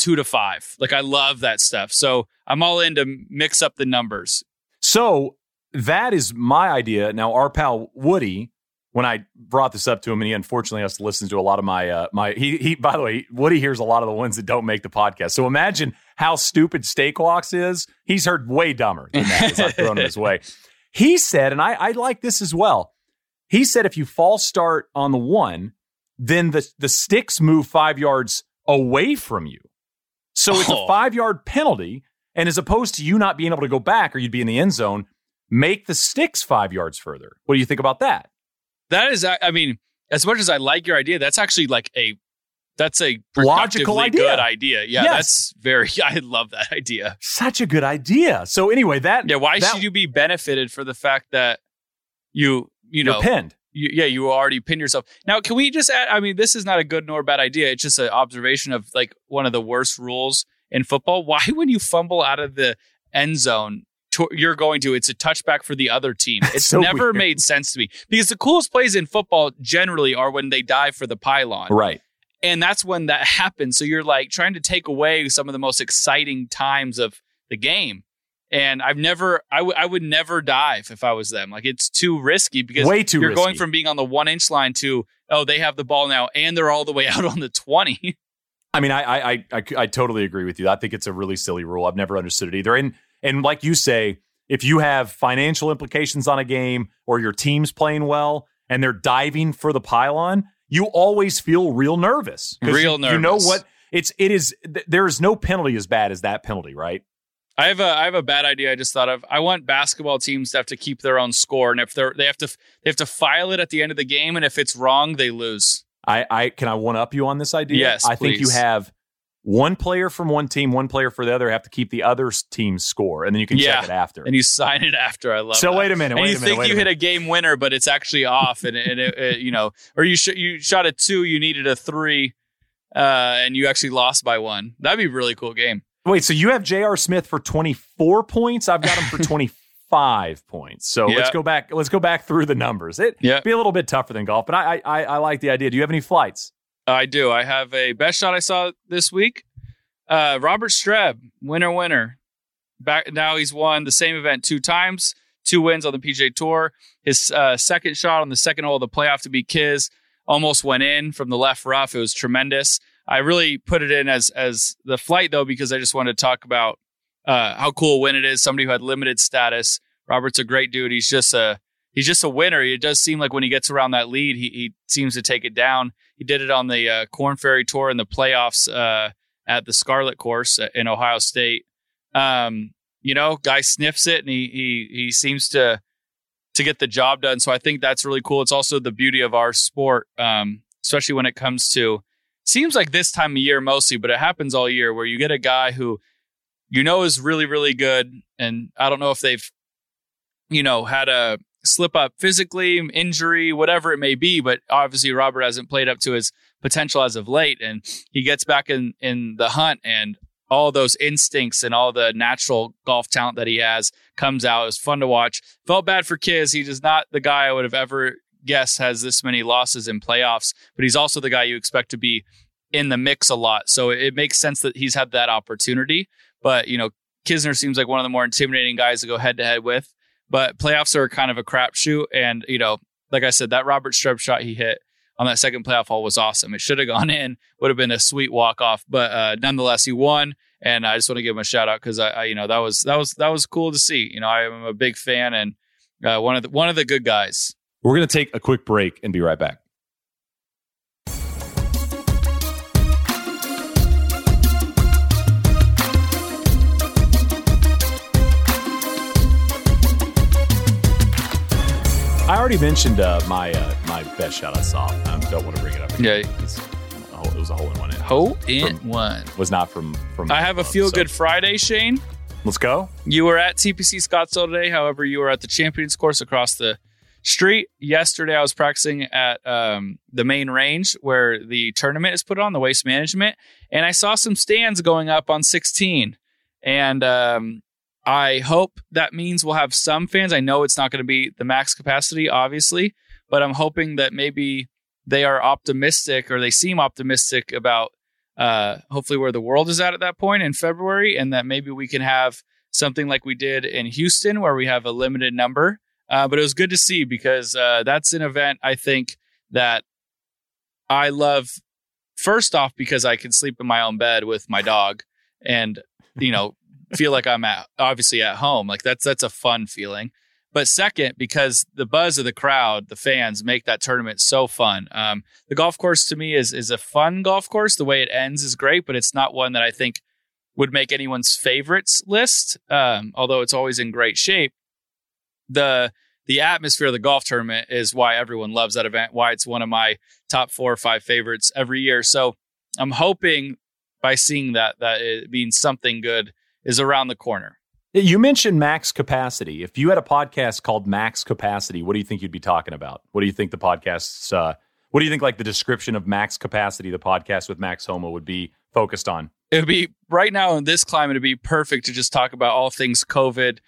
2-5. Like, I love that stuff. So I'm all in to mix up the numbers. So that is my idea. Now, our pal Woody, when I brought this up to him, and he unfortunately has to listen to a lot of my he by the way, Woody hears a lot of the ones that don't make the podcast. So imagine how stupid Steak Walks is. He's heard way dumber than that as I've thrown it his way. He said, and I like this as well. He said if you false start on the 1, then the sticks move 5 yards away from you. So it's a 5-yard penalty. And as opposed to you not being able to go back or you'd be in the end zone, make the sticks 5 yards further. What do you think about that? That is, I mean, as much as I like your idea, that's actually like that's a logical idea. Good idea. Yeah, yes. I love that idea. Such a good idea. So anyway, why should you be benefited for the fact that you're pinned? You already pinned yourself. Now, can we just add, I mean, this is not a good nor bad idea. It's just an observation of like one of the worst rules in football. Why, when you fumble out of the end zone, it's a touchback for the other team. It's so never made sense to me because the coolest plays in football generally are when they dive for the pylon. Right. And that's when that happens. So you're like trying to take away some of the most exciting times of the game. And I would never dive if I was them. Like, it's too risky because you're going from being on the 1 inch line to, they have the ball now and they're all the way out on the 20. I mean, I totally agree with you. I think it's a really silly rule. I've never understood it either. And like you say, if you have financial implications on a game or your team's playing well and they're diving for the pylon, you always feel real nervous. Real nervous. You know what? It is. There is no penalty as bad as that penalty, right? I have a bad idea I just thought of. I want basketball teams to have to keep their own score, and if they have to file it at the end of the game, and if it's wrong, they lose. Can I one up you on this idea? Yes, I think you have one player from one team, one player for the other, have to keep the other team's score, and then you can check it after. And you sign it after. I love so that. Wait a minute. And you think you hit a game winner, but it's actually off, and it or you shot a 2, you needed a 3, and you actually lost by 1. That'd be a really cool game. Wait, so you have J.R. Smith for 24 points? I've got him for 25 points. So let's go back through the numbers. It'd be a little bit tougher than golf, but I like the idea. Do you have any flights? I do. I have a best shot I saw this week. Robert Streb, winner. Back now, he's won the same event 2 times, 2 wins on the PGA Tour. His second shot on the second hole of the playoff to beat Kiz almost went in from the left rough. It was tremendous. I really put it in as the flight, though, because I just wanted to talk about how cool a win it is. Somebody who had limited status. Robert's a great dude. He's just a winner. It does seem like when he gets around that lead, he seems to take it down. He did it on the Korn Ferry Tour in the playoffs at the Scarlet Course in Ohio State. Guy sniffs it, and he seems to get the job done. So I think that's really cool. It's also the beauty of our sport, especially when it comes to, seems like this time of year mostly, but it happens all year, where you get a guy who is really, really good. And I don't know if they've, had a slip up physically, injury, whatever it may be, but obviously Robert hasn't played up to his potential as of late, and he gets back in the hunt, and all those instincts and all the natural golf talent that he has comes out. It was fun to watch. Felt bad for Kiz. He is not the guy I would have ever guessed has this many losses in playoffs, but he's also the guy you expect to be in the mix a lot. So it makes sense that he's had that opportunity. But, Kisner seems like one of the more intimidating guys to go head to head with. But playoffs are kind of a crapshoot. And, like I said, that Robert Streb shot he hit on that second playoff hole was awesome. It should have gone in, would have been a sweet walk-off. But nonetheless, he won. And I just want to give him a shout out because that was cool to see. I am a big fan and one of the good guys. We're going to take a quick break and be right back. I already mentioned my best shot I saw. I don't want to bring it up again. Yeah. It was a hole-in-one. Hole-in-one. Was not from I have a Feel-Good Friday, Shane. Let's go. You were at TPC Scottsdale today. However, you were at the Champions Course across the street. Yesterday, I was practicing at the main range where the tournament is put on, the Waste Management. And I saw some stands going up on 16. And I hope that means we'll have some fans. I know it's not going to be the max capacity, obviously. But I'm hoping that maybe they are optimistic, or they seem optimistic about hopefully where the world is at that point in February, and that maybe we can have something like we did in Houston where we have a limited number. But it was good to see because that's an event I think that I love, first off, because I can sleep in my own bed with my dog and, feel like I'm obviously at home. Like that's a fun feeling. But second, because the buzz of the crowd, the fans, make that tournament so fun. The golf course to me is a fun golf course. The way it ends is great, but it's not one that I think would make anyone's favorites list. Although it's always in great shape. The atmosphere of the golf tournament is why everyone loves that event, why it's one of my top 4 or 5 favorites every year. So I'm hoping by seeing that it means something good is around the corner. You mentioned max capacity. If you had a podcast called Max Capacity, what do you think you'd be talking about? What do you think the podcast's, what do you think like the description of Max Capacity, the podcast with Max Homa, would be focused on? It would be, right now in this climate, it'd be perfect to just talk about all things COVID,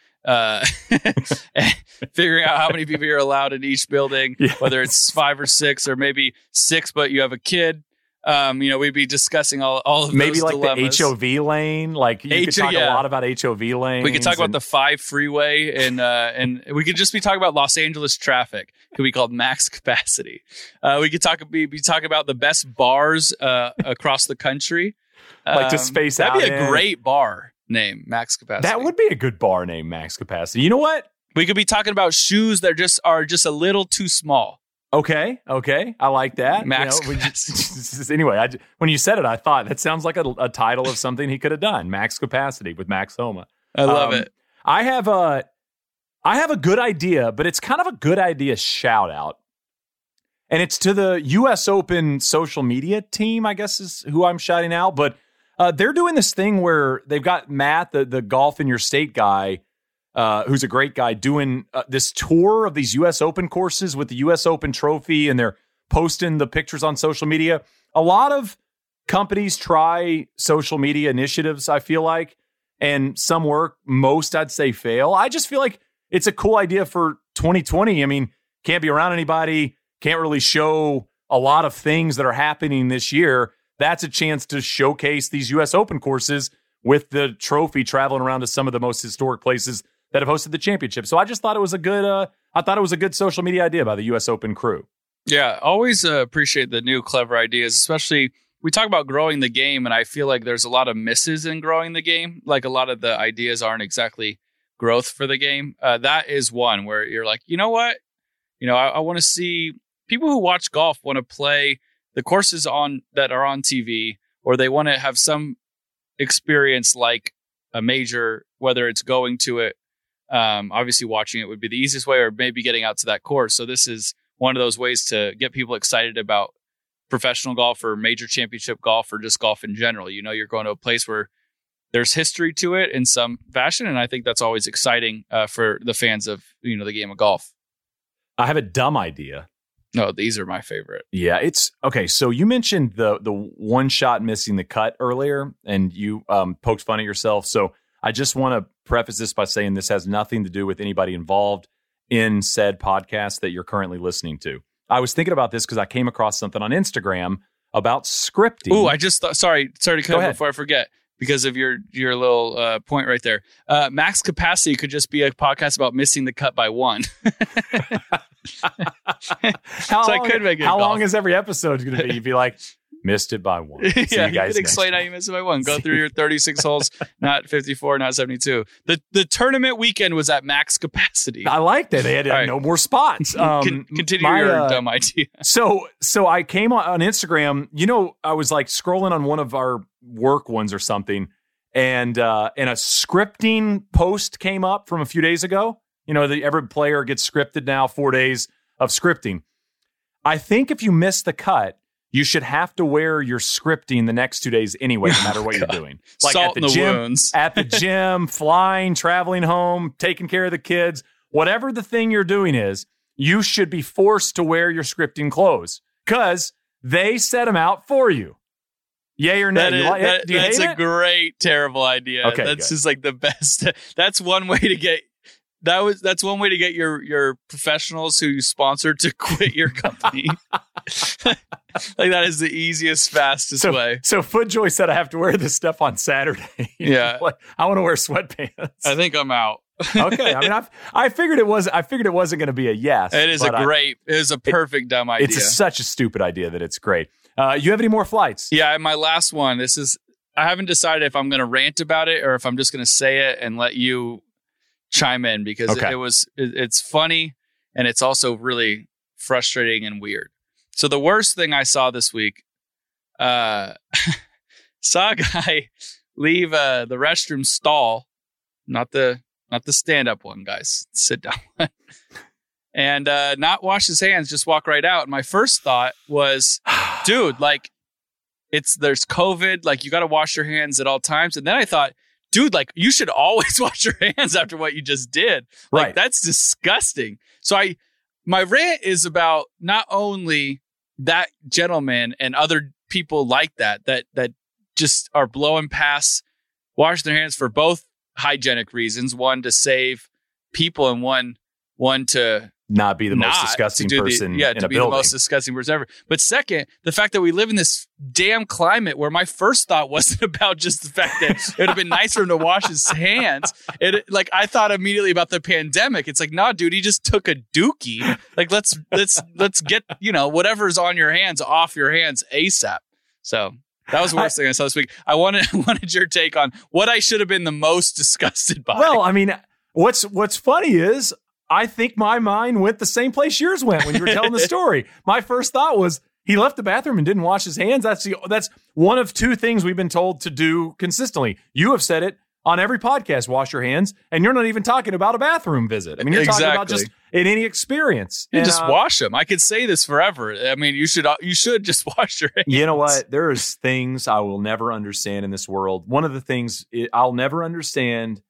figuring out how many people you're allowed in each building, yes. Whether it's 5 or 6 or maybe 6, but you have a kid. We'd be discussing all of maybe those like dilemmas. The HOV lane. Like you could talk a lot about HOV lanes. We could talk about the 5 freeway and we could just be talking about Los Angeles traffic. Could be called Max Capacity. We could be talking about the best bars across the country. Like to space out. That'd be a great bar name, Max Capacity. That would be a good bar name, Max Capacity. You know what? We could be talking about shoes that are just a little too small. Okay. I like that. Max. Anyway, when you said it, I thought that sounds like a title of something he could have done. Max Capacity with Max Homa. I love it. I have a good idea, but it's kind of a good idea shout out. And it's to the US Open social media team, I guess is who I'm shouting out. But they're doing this thing where they've got Matt, the golf in your state guy, who's a great guy, doing this tour of these U.S. Open courses with the U.S. Open trophy, and they're posting the pictures on social media. A lot of companies try social media initiatives, I feel like, and some work. Most, I'd say, fail. I just feel like it's a cool idea for 2020. I mean, can't be around anybody, can't really show a lot of things that are happening this year. That's a chance to showcase these U.S. Open courses with the trophy traveling around to some of the most historic places that have hosted the championship. So I just thought it was a good social media idea by the U.S. Open crew. Yeah, always appreciate the new clever ideas, especially we talk about growing the game, and I feel like there's a lot of misses in growing the game. Like a lot of the ideas aren't exactly growth for the game. That is one where you're like, you know what? I want to see people who watch golf want to play the courses that are on TV, or they want to have some experience like a major, whether it's going to it, obviously watching it would be the easiest way, or maybe getting out to that course. So this is one of those ways to get people excited about professional golf or major championship golf or just golf in general. You're going to a place where there's history to it in some fashion. And I think that's always exciting for the fans of, the game of golf. I have a dumb idea. No, these are my favorite. Yeah, it's okay. So you mentioned the one shot missing the cut earlier, and you poked fun at yourself. So I just want to preface this by saying this has nothing to do with anybody involved in said podcast that you're currently listening to. I was thinking about this because I came across something on Instagram about scripting. Oh, I just thought, sorry to cut before I forget, because of your little point right there. Max Capacity could just be a podcast about missing the cut by one. How long is every episode going to be? You'd be like, missed it by one. See yeah, you guys can explain how you missed it by one. Go through your 36 holes, not 54, not 72. The tournament weekend was at max capacity. I liked it. They had no more spots. Continue your dumb idea. So I came on Instagram. I was like scrolling on one of our work ones or something, and a scripting post came up from a few days ago. Every player gets scripted now, 4 days of scripting. I think if you miss the cut, you should have to wear your scripting the next 2 days anyway, no matter what you're doing. Like Salt at the in the gym, wounds. at the gym, flying, traveling home, taking care of the kids, whatever the thing you're doing is, you should be forced to wear your scripting clothes because they set them out for you. Yay or nay? That's a great, terrible idea. Okay, that's good. just like the best. That's one way to get. That's one way to get your professionals who you sponsor to quit your company. Like that is the easiest, fastest way. So FootJoy said I have to wear this stuff on Saturday. Yeah, I want to wear sweatpants. I think I'm out. Okay, I mean, I figured it wasn't going to be a yes. It is it is a perfect dumb idea. It's such a stupid idea that it's great. You have any more flights? Yeah, my last one. I haven't decided if I'm going to rant about it or if I'm just going to say it and let you chime in because it's funny and it's also really frustrating and weird. So the worst thing I saw this week, saw a guy leave the restroom stall, not the stand-up one, guys, sit down one, and not wash his hands, just walk right out. And my first thought was, dude, like there's COVID, like you got to wash your hands at all times. And then I thought, dude, like you should always wash your hands after what you just did. Like right. That's disgusting. So my rant is about not only that gentleman and other people like that just are blowing past washing their hands for both hygienic reasons, one to save people and one to not be the most disgusting person in a building. The most disgusting person ever. But second, the fact that we live in this damn climate where my first thought wasn't about just the fact that it would have been nice for him to wash his hands. I thought immediately about the pandemic. It's like, nah, dude, he just took a dookie. Like, let's get, whatever's on your hands off your hands ASAP. So that was the worst thing I saw this week. I wanted your take on what I should have been the most disgusted by. Well, I mean, what's funny is I think my mind went the same place yours went when you were telling the story. My first thought was he left the bathroom and didn't wash his hands. That's one of two things we've been told to do consistently. You have said it on every podcast, wash your hands, and you're not even talking about a bathroom visit. I mean, you're talking about just in any experience. You just wash them. I could say this forever. I mean, you should just wash your hands. You know what? There's things I will never understand in this world. One of the things I'll never understand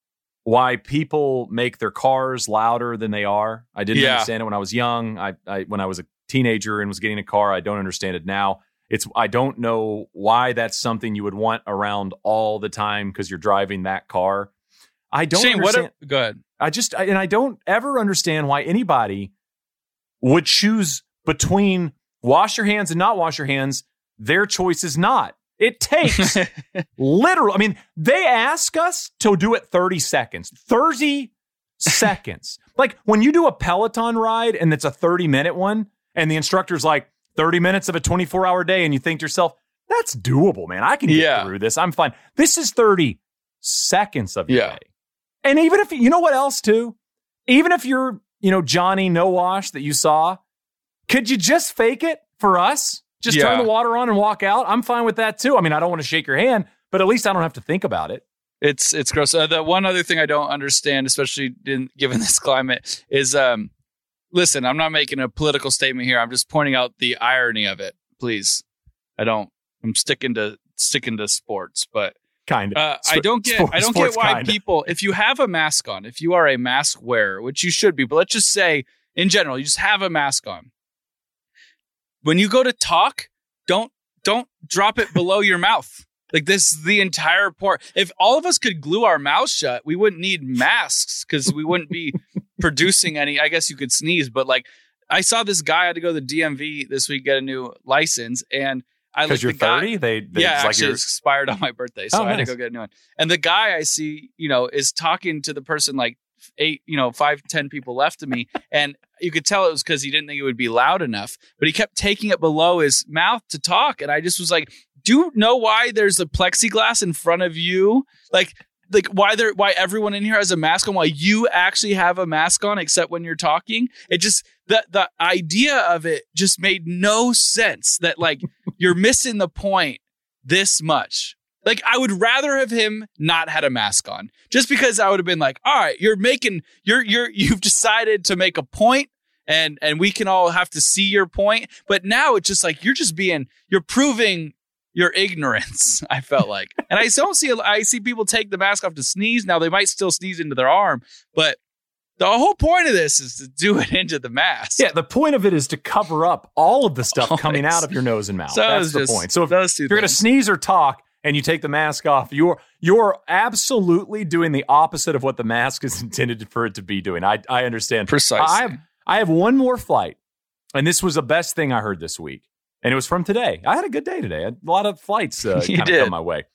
why people make their cars louder than they are. I didn't understand it when I was young. When I was a teenager and was getting a car, I don't understand it now. I don't know why that's something you would want around all the time because you're driving that car. I don't understand. Go ahead. I don't ever understand why anybody would choose between wash your hands and not wash your hands. Their choice is not. It takes literally, I mean, they ask us to do it 30 seconds. 30 seconds. Like when you do a Peloton ride and it's a 30-minute one and the instructor's like 30 minutes of a 24-hour day and you think to yourself, that's doable, man. I can get through this. I'm fine. This is 30 seconds of your day. And even if, you know what else too? Even if you're, Johnny No Wash that you saw, could you just fake it for us? Just turn the water on and walk out. I'm fine with that too. I mean, I don't want to shake your hand, but at least I don't have to think about it. It's gross. The one other thing I don't understand, especially given this climate, is listen, I'm not making a political statement here. I'm just pointing out the irony of it. Please, I'm sticking to sports, but kind of. I don't get why people, if you have a mask on, if you are a mask wearer, which you should be, but let's just say in general, you just have a mask on. When you go to talk, don't drop it below your mouth. Like, this is the entire part. If all of us could glue our mouths shut, we wouldn't need masks because we wouldn't be producing any. I guess you could sneeze, but like, I saw this guy had to go to the DMV this week, get a new license, and because you're 30, actually it's expired on my birthday, so I had to go get a new one. And the guy I see, is talking to the person like 5-10 people left of me, and you could tell it was because he didn't think it would be loud enough, but he kept taking it below his mouth to talk, and I just was like, do you know why there's a plexiglass in front of you? Like why everyone in here has a mask on, why you actually have a mask on except when you're talking? It just, the idea of it just made no sense, that like you're missing the point this much. Like, I would rather have him not had a mask on, just because I would have been like, all right, you've decided to make a point, and we can all have to see your point. But now it's just like, you're proving your ignorance, I felt like. And I see people take the mask off to sneeze. Now they might still sneeze into their arm, but the whole point of this is to do it into the mask. Yeah, the point of it is to cover up all of the stuff coming out of your nose and mouth. So that's the point. So if you're going to sneeze or talk and you take the mask off, you're absolutely doing the opposite of what the mask is intended for it to be doing. I understand. Precisely. I have one more flight, and this was the best thing I heard this week. And it was from today. I had a good day today. I had a lot of flights kind of come my way.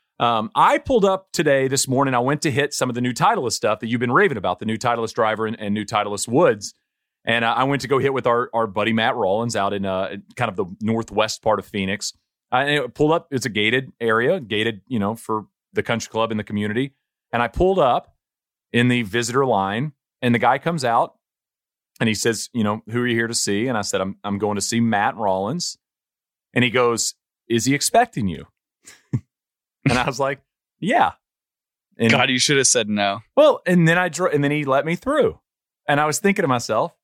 I pulled up today, this morning. I went to hit some of the new Titleist stuff that you've been raving about, the new Titleist driver and new Titleist Woods. And I went to go hit with our buddy Matt Rollins out in kind of the northwest part of Phoenix. And it pulled up. It's a gated area, for the country club in the community. And I pulled up in the visitor line, and the guy comes out. And he says, who are you here to see? And I said, I'm going to see Matt Rollins. And he goes, is he expecting you? And I was like, yeah. And, God, you should have said no. Well, and then and then he let me through. And I was thinking to myself,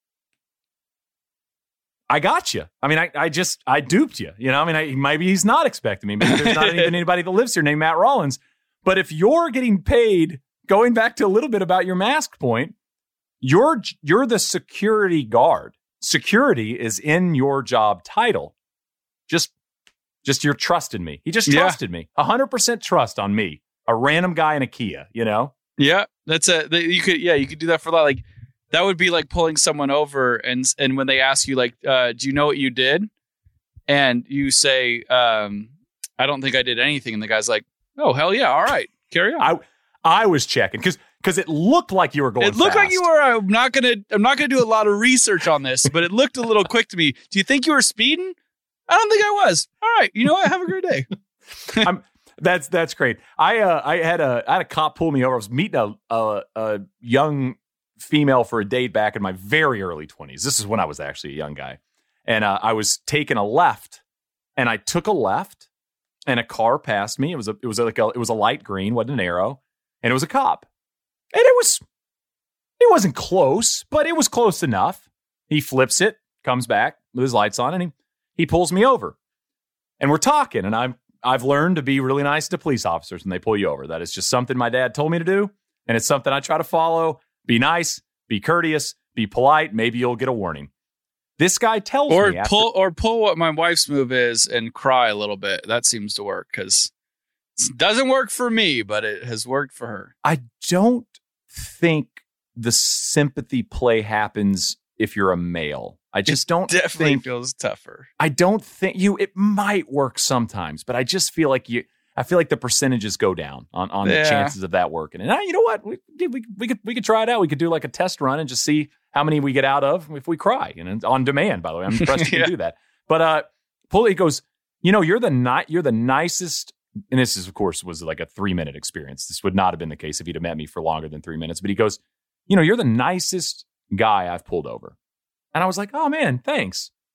I got you. I mean, I duped you. Maybe he's not expecting me. Maybe there's not even anybody that lives here named Matt Rollins. But if you're getting paid, going back to a little bit about your mask point, you're the security guard. Security is in your job title. Just you're trusting me. He just trusted me. 100% trust on me. A random guy in a Kia, Yeah, you could do that for a lot. Like, that would be like pulling someone over and when they ask you, like, do you know what you did? And you say, I don't think I did anything. And the guy's like, oh, hell yeah. All right, carry on. I was checking because it looked like you were going. It looked fast. like you were. I'm not gonna do a lot of research on this, but it looked a little quick to me. Do you think you were speeding? I don't think I was. All right, you know what? Have a great day. That's great. I had a cop pull me over. I was meeting a young female for a date back in my very early 20s. This is when I was actually a young guy, and I was taking a left, and I took a left, and a car passed me. It was a light green, wasn't an arrow, and it was a cop. And it wasn't close, but it was close enough. He flips it, comes back with his lights on, and he pulls me over. And we're talking, and I've learned to be really nice to police officers when they pull you over. That is just something my dad told me to do, and it's something I try to follow. Be nice, be courteous, be polite. Maybe you'll get a warning. This guy tells me pull what my wife's move is and cry a little bit. That seems to work because it doesn't work for me, but it has worked for her. I don't think the sympathy play happens if you're a male. I just don't definitely feels tougher. I don't think it might work sometimes, but I just feel like the percentages go down on the chances of that working. And you know what? We could try it out. We could do like a test run and just see how many we get out of if we cry. And on demand, by the way. I'm impressed you can do that. But Pulley goes, you're the nicest. And this is, of course, was like a 3-minute experience. This would not have been the case if he'd have met me for longer than 3 minutes. But he goes, you're the nicest guy I've pulled over. And I was like, oh, man, thanks.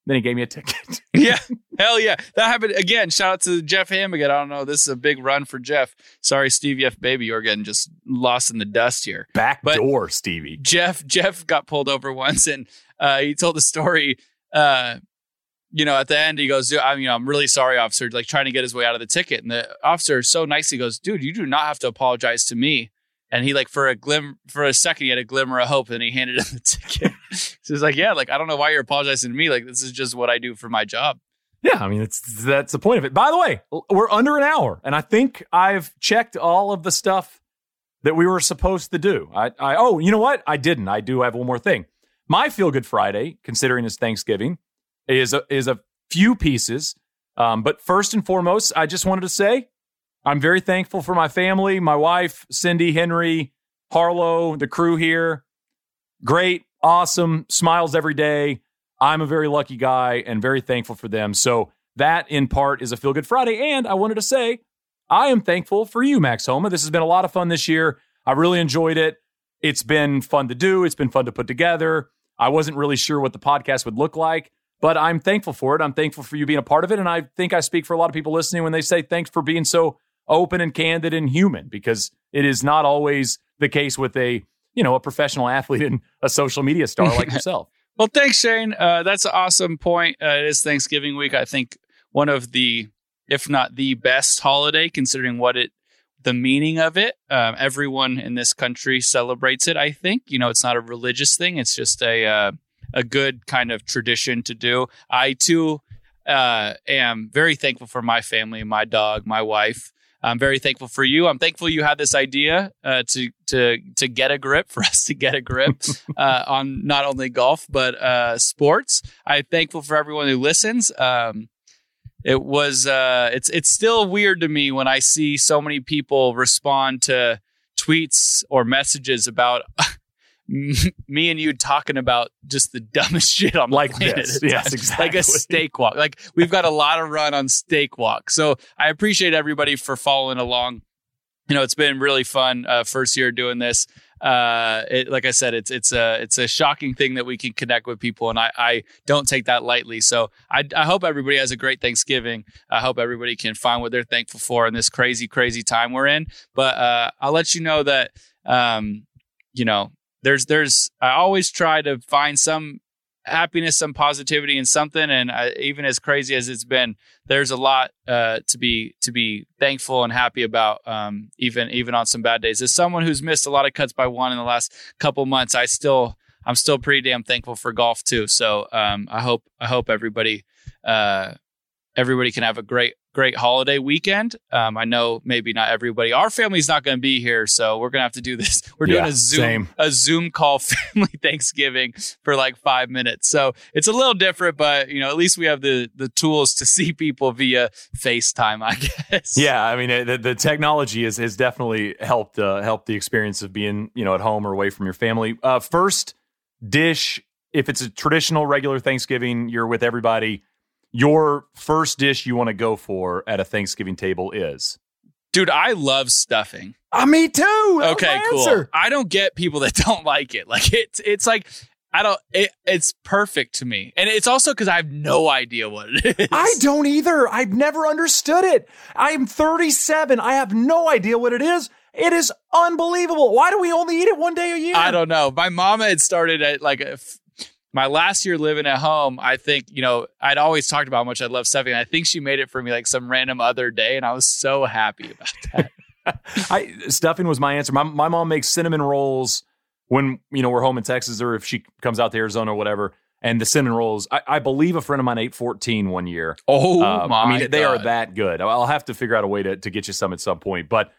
Then he gave me a ticket. Yeah. Hell yeah. That happened again. Shout out to Jeff Ham again. I don't know. This is a big run for Jeff. Sorry, Stevie F. Baby. You're getting just lost in the dust here. Backdoor, Stevie. Jeff got pulled over once, and he told the story, at the end, he goes, I'm really sorry, officer, like trying to get his way out of the ticket. And the officer so nicely goes, dude, you do not have to apologize to me. And he for a second, he had a glimmer of hope, and he handed him the ticket. So he's like, yeah, like, I don't know why you're apologizing to me. Like, this is just what I do for my job. Yeah, I mean, that's the point of it. By the way, we're under an hour, and I think I've checked all of the stuff that we were supposed to do. Oh, you know what? I didn't. I do have one more thing. My Feel Good Friday, considering it's Thanksgiving, is a few pieces. But first and foremost, I just wanted to say I'm very thankful for my family, my wife, Cindy, Henry, Harlow, the crew here. Great, awesome, smiles every day. I'm a very lucky guy and very thankful for them. So that, in part, is a Feel Good Friday. And I wanted to say I am thankful for you, Max Homa. This has been a lot of fun this year. I really enjoyed it. It's been fun to do. It's been fun to put together. I wasn't really sure what the podcast would look like, but I'm thankful for it. I'm thankful for you being a part of it. And I think I speak for a lot of people listening when they say thanks for being so open and candid and human, because it is not always the case with a professional athlete and a social media star like yourself. Well, thanks, Shane. That's an awesome point. It is Thanksgiving week. I think one of the, if not the best holiday, considering the meaning of it. Everyone in this country celebrates it, I think. It's not a religious thing. It's just a good kind of tradition to do. I, too, am very thankful for my family, my dog, my wife. I'm very thankful for you. I'm thankful you had this idea to get a grip, for us to get a grip on not only golf, but sports. I'm thankful for everyone who listens. It's still weird to me when I see so many people respond to tweets or messages about me and you talking about just the dumbest shit on like the planet. This. Yes, exactly. Like a steak walk. Like, we've got a lot of run on steak walk. So I appreciate everybody for following along. It's been really fun first year doing this. Like I said, it's a shocking thing that we can connect with people, and I don't take that lightly. So I hope everybody has a great Thanksgiving. I hope everybody can find what they're thankful for in this crazy, crazy time we're in. But I'll let you know that there's I always try to find some happiness, some positivity in something, and even as crazy as it's been, there's a lot to be thankful and happy about, even on some bad days. As someone who's missed a lot of cuts by one in the last couple months, I'm still pretty damn thankful for golf too. So I hope everybody can have a great holiday weekend. I know maybe not everybody. Our family's not going to be here, so we're going to have to do this. We're doing a Zoom call family Thanksgiving for like 5 minutes. So it's a little different, but at least we have the tools to see people via FaceTime, I guess. Yeah, I mean, the technology has definitely helped the experience of being at home or away from your family. First dish, if it's a traditional regular Thanksgiving, you're with everybody. Your first dish you want to go for at a Thanksgiving table is? Dude, I love stuffing. Me too. Okay, cool. Answer. I don't get people that don't like it. Like it's like it's perfect to me. And it's also because I have no idea what it is. I don't either. I've never understood it. I'm 37. I have no idea what it is. It is unbelievable. Why do we only eat it one day a year? I don't know. My mama had started at my last year living at home. I think, I'd always talked about how much I love stuffing. I think she made it for me like some random other day, and I was so happy about that. Stuffing was my answer. My mom makes cinnamon rolls when, we're home in Texas, or if she comes out to Arizona or whatever. And the cinnamon rolls, I believe a friend of mine ate 14 one year. Oh, my God. They are that good. I'll have to figure out a way to get you some at some point. But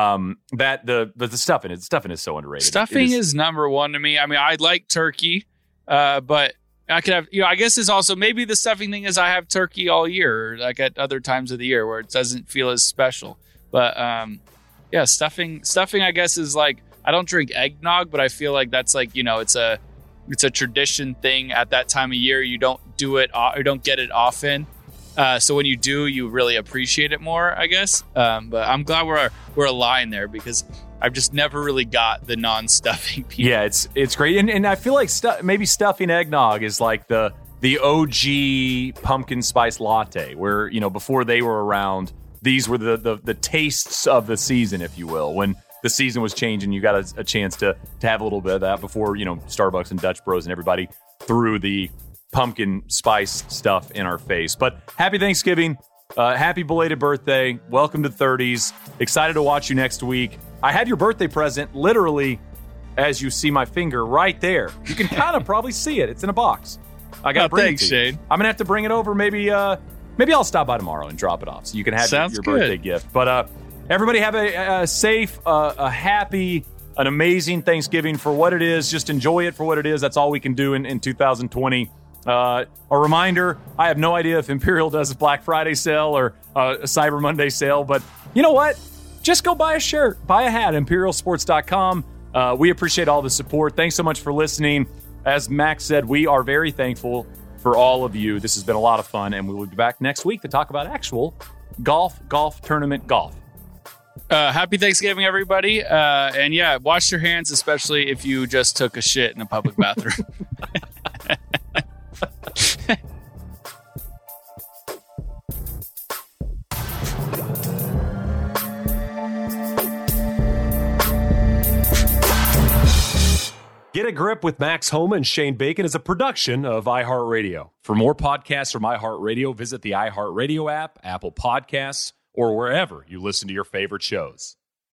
the stuffing is so underrated. Stuffing is number one to me. I mean, I like turkey. But I could have, I guess it's also maybe the stuffing thing is I have turkey all year, like at other times of the year where it doesn't feel as special. But stuffing I guess is like, I don't drink eggnog, but I feel like that's like, it's a tradition thing at that time of year. You don't do it or don't get it often. So when you do, you really appreciate it more, I guess. But I'm glad we're aligned there, because I've just never really got the non-stuffing people. Yeah, it's great. And I feel like maybe stuffing eggnog is like the the OG pumpkin spice latte, where, before they were around, these were the tastes of the season, if you will. When the season was changing, you got a chance to have a little bit of that before, Starbucks and Dutch Bros and everybody threw the pumpkin spice stuff in our face. But happy Thanksgiving. Happy belated birthday. Welcome to 30s. Excited to watch you next week. I have your birthday present literally as you see my finger right there. You can kind of probably see it. It's in a box. I got to bring it to you. Shane. I'm going to have to bring it over. Maybe I'll stop by tomorrow and drop it off so you can have your birthday gift. But everybody have a safe, a happy, an amazing Thanksgiving for what it is. Just enjoy it for what it is. That's all we can do in 2020. A reminder, I have no idea if Imperial does a Black Friday sale or a Cyber Monday sale, but you know what? Just go buy a shirt, buy a hat, imperialsports.com. We appreciate all the support. Thanks so much for listening. As Max said, we are very thankful for all of you. This has been a lot of fun, and we will be back next week to talk about actual golf tournament golf. Happy Thanksgiving, everybody. And yeah, wash your hands, especially if you just took a shit in a public bathroom. Get a Grip with Max Homa and Shane Bacon is a production of iHeartRadio. For more podcasts from iHeartRadio, visit the iHeartRadio app, Apple Podcasts, or wherever you listen to your favorite shows.